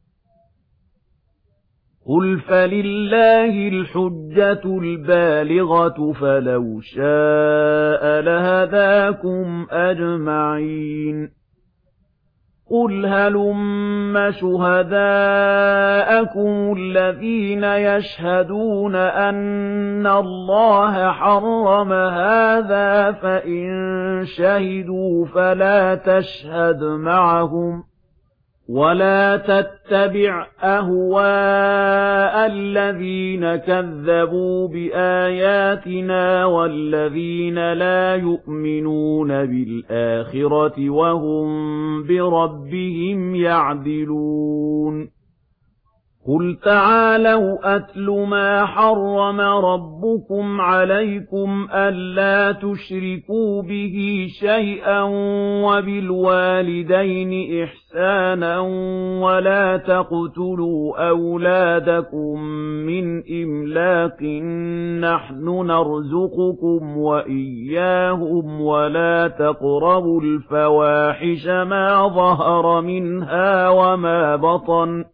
قُلْ فَلِلَّهِ الْحُجَّةُ الْبَالِغَةُ فَلَوْ شَاءَ لَهَدَاكُمْ أَجْمَعِينَ قُلْ هَلُمَّ شُهَدَاءَكُمُ الَّذِينَ يَشْهَدُونَ أَنَّ اللَّهَ حَرَّمَ هَٰذَا فَإِن شَهِدُوا فَلَا تَشْهَدْ مَعَهُمْ وَلَا تَتَّبِعْ أَهْوَاءَ الَّذِينَ كَذَّبُوا بِآيَاتِنَا وَالَّذِينَ لَا يُؤْمِنُونَ بِالْآخِرَةِ وَهُم بِرَبِّهِمْ يَعْدِلُونَ قُلْ تَعَالَوْا أَتْلُ مَا حَرَّمَ رَبُّكُمْ عَلَيْكُمْ أَلَّا تُشْرِكُوا بِهِ شَيْئًا وَبِالْوَالِدَيْنِ إِحْسَانًا وَلَا تَقْتُلُوا أَوْلَادَكُم مِّنْ إِمْلَاقٍ نَّحْنُ نَرْزُقُكُمْ وَإِيَّاهُمْ وَلَا تَقْرَبُوا الْفَوَاحِشَ مَا ظَهَرَ مِنْهَا وَمَا بَطَنَ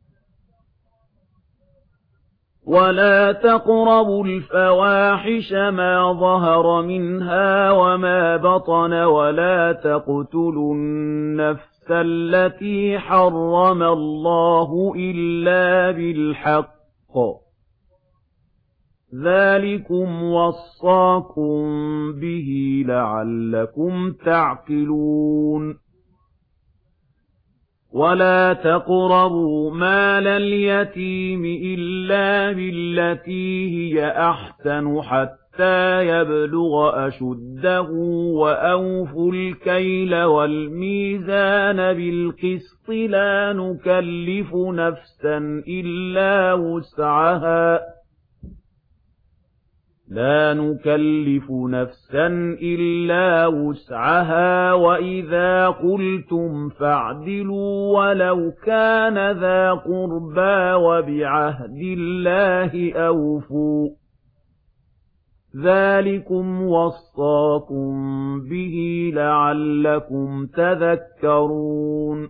وَلَا تَقْرَبُوا الْفَوَاحِشَ مَا ظَهَرَ مِنْهَا وَمَا بَطَنَ وَلَا تَقْتُلُوا النَّفْسَ النَّفْسَ الَّتِي حَرَّمَ اللَّهُ إِلَّا بِالْحَقِّ ذَلِكُمْ وَصَّاكُم بِهِ لَعَلَّكُمْ تَعْقِلُونَ وَلَا تَقْرَبُوا مَالَ الْيَتِيمِ إِلَّا بِالَّتِي هِيَ أَحْسَنُ حَتَّىٰ يَبْلُغَ أَشُدَّهُ وَأَوْفُوا الْكَيْلَ وَالْمِيزَانَ بِالْقِسْطِ لَا نُكَلِّفُ نَفْسًا إِلَّا وُسْعَهَا لا نكلف نفسا إلا وسعها وإذا قلتم فاعدلوا ولو كان ذا قربى وبعهد الله أوفوا ذلكم وصاكم به لعلكم تذكرون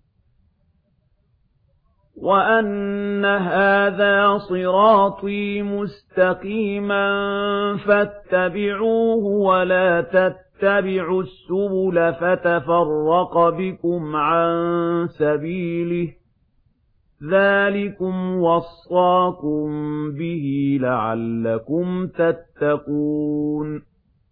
وَأَنَّ هَذَا صِرَاطِي مُسْتَقِيمًا فَاتَّبِعُوهُ وَلَا تَتَّبِعُوا السُّبُلَ فَتَفَرَّقَ بِكُمْ عَن سَبِيلِهِ ذَلِكُمْ وَصَّاكُم بِهِ لَعَلَّكُمْ تَتَّقُونَ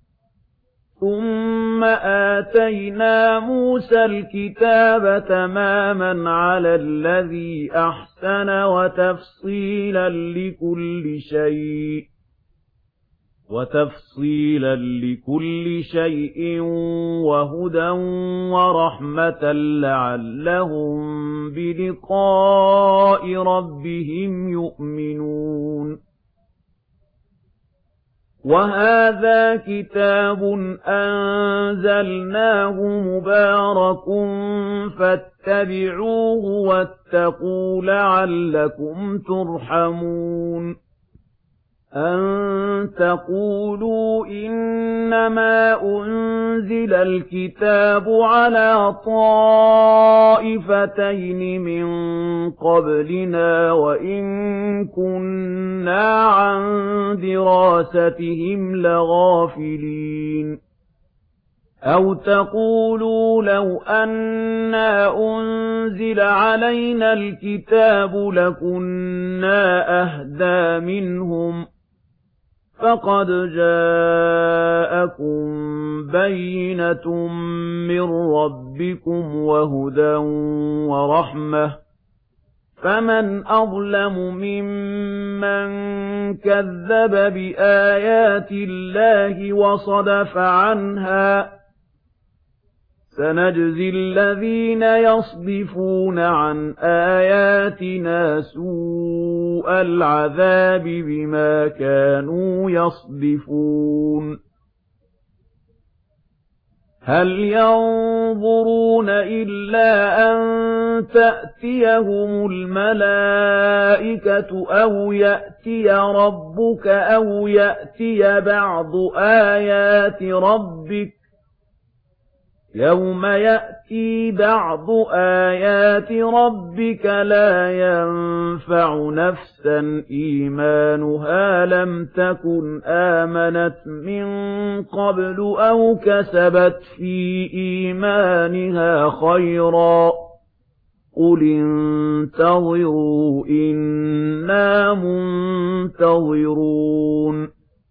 ثُمَّ آتَيْنَا مُوسَى الْكِتَابَ تَمَامًا عَلَى الَّذِي أَحْسَنَ وَتَفْصِيلًا لِكُلِّ شَيْءٍ وَتَفْصِيلًا لِكُلِّ شَيْءٍ وَهُدًى وَرَحْمَةً لَعَلَّهُم بِلِقَاءِ رَبِّهِمْ يُؤْمِنُونَ وَهَذَا كِتَابٌ أَنزَلْنَاهُ مُبَارَكٌ فَاتَّبِعُوهُ وَاتَّقُوا لَعَلَّكُمْ تُرْحَمُونَ أَن تَقُولُوا إِنَّمَا أُنزِلَ الْكِتَابُ عَلَى طَائِفَتَيْنِ مِن قَبْلِنَا وَإِن كُنَّا عَن دِرَاسَتِهِمْ لَغَافِلِينَ أَوْ تَقُولُوا لَوْ أَنَّا أُنزِلَ عَلَيْنَا الْكِتَابُ لَكُنَّا أَهْدَىٰ مِنْهُمْ فَقَدْ جَاءَكُم بَيِّنَةٌ مِّن رَّبِّكُمْ وَهُدًى وَرَحْمَةٌ فَمَنْ أَظْلَمُ مِمَّن كَذَّبَ بِآيَاتِ اللَّهِ وَصَدَفَ عَنْهَا سَنَجْزِي الَّذِينَ يَصْدِفُونَ عَنْ آيَاتِنَا سُوءَ الْعَذَابِ بِمَا كَانُوا يَصْدِفُونَ هَلْ يَنظُرُونَ إِلَّا أَن تَأْتِيَهُمُ الْمَلَائِكَةُ أَوْ يَأْتِيَ رَبُّكَ أَوْ يَأْتِيَ بَعْضُ آيَاتِ رَبِّكَ يَوْمَ يَأْتِي بَعْضُ آيَاتِ رَبِّكَ لَا يَنفَعُ نَفْسًا إِيمَانُهَا لَمْ تَكُنْ آمَنَتْ مِن قَبْلُ أَوْ كَسَبَتْ فِي إِيمَانِهَا خَيْرًا قُلِ انتَظِرُوا إِنَّا مُنتَظِرُونَ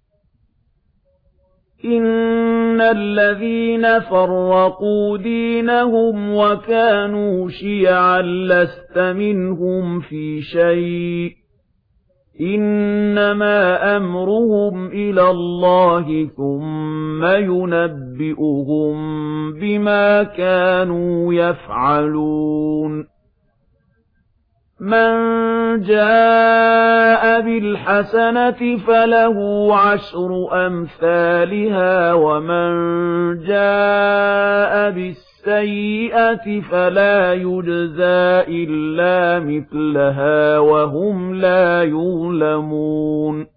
إِنَّ الَّذِينَ فَرَّقُوا دِينَهُمْ وَكَانُوا شِيَعًا لَّسْتَ مِنْهُمْ فِي شَيْءٍ إِنَّمَا أَمْرُهُمْ إِلَى اللَّهِ ثُمَّ يُنَبِّئُهُم بِمَا كَانُوا يَفْعَلُونَ مَن جَاءَ بِالْحَسَنَةِ فَلَهُ عَشْرُ أَمْثَالِهَا وَمَن جَاءَ بِالسَّيِّئَةِ فَلَا يُجْزَىٰ إِلَّا مِثْلَهَا وَهُمْ لَا يُظْلَمُونَ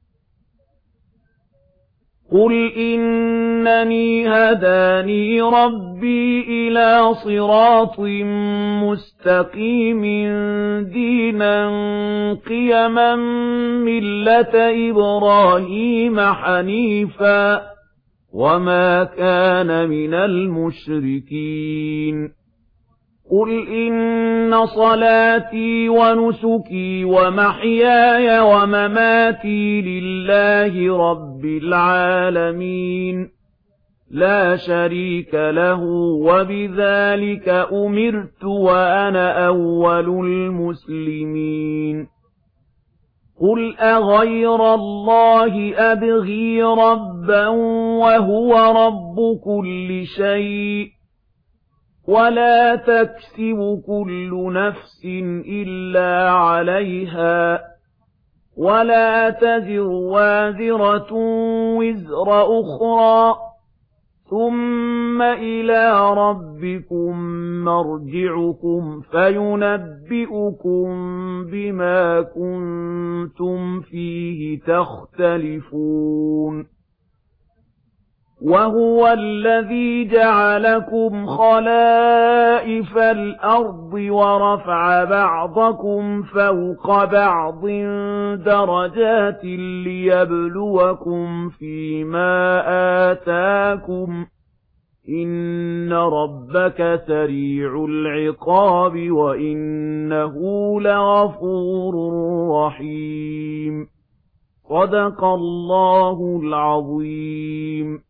قُلْ إِنَّنِي هَدَانِي رَبِّي إِلَىٰ صِرَاطٍ مُّسْتَقِيمٍ دِينًا قِيَمًا مِّلَّةَ إِبْرَاهِيمَ حَنِيفًا وَمَا كَانَ مِنَ الْمُشْرِكِينَ قُلْ إِنَّ صَلَاتِي وَنُسُكِي وَمَحْيَايَ وَمَمَاتِي لِلَّهِ رَبِّ الْعَالَمِينَ لَا شَرِيكَ لَهُ وَبِذَلِكَ أُمِرْتُ وَأَنَا أَوَّلُ الْمُسْلِمِينَ قُلْ أَغَيْرَ اللَّهِ أَبْغِي رَبًّا وَهُوَ رَبُّ كُلِّ شَيْءٍ وَلَا تَكْسِبُ كُلُّ نَفْسٍ إِلَّا عَلَيْهَا وَلَا تَزِرُ وَازِرَةٌ وِزْرَ أُخْرَى ثُمَّ إِلَى رَبِّكُمْ مَرْجِعُكُمْ فَيُنَبِّئُكُم بِمَا كُنتُمْ فِيهِ تَخْتَلِفُونَ وَهُوَ الَّذِي جَعَلَكُمْ خَلَائِفَ الْأَرْضِ وَرَفَعَ بَعْضَكُمْ فَوْقَ بَعْضٍ دَرَجَاتٍ لِيَبْلُوَكُمْ فِيمَا آتَاكُمْ ۗ إِنَّ رَبَّكَ سَرِيعُ الْعِقَابِ وَإِنَّهُ لَغَفُورٌ رَّحِيمٌ. صدق الله العظيم.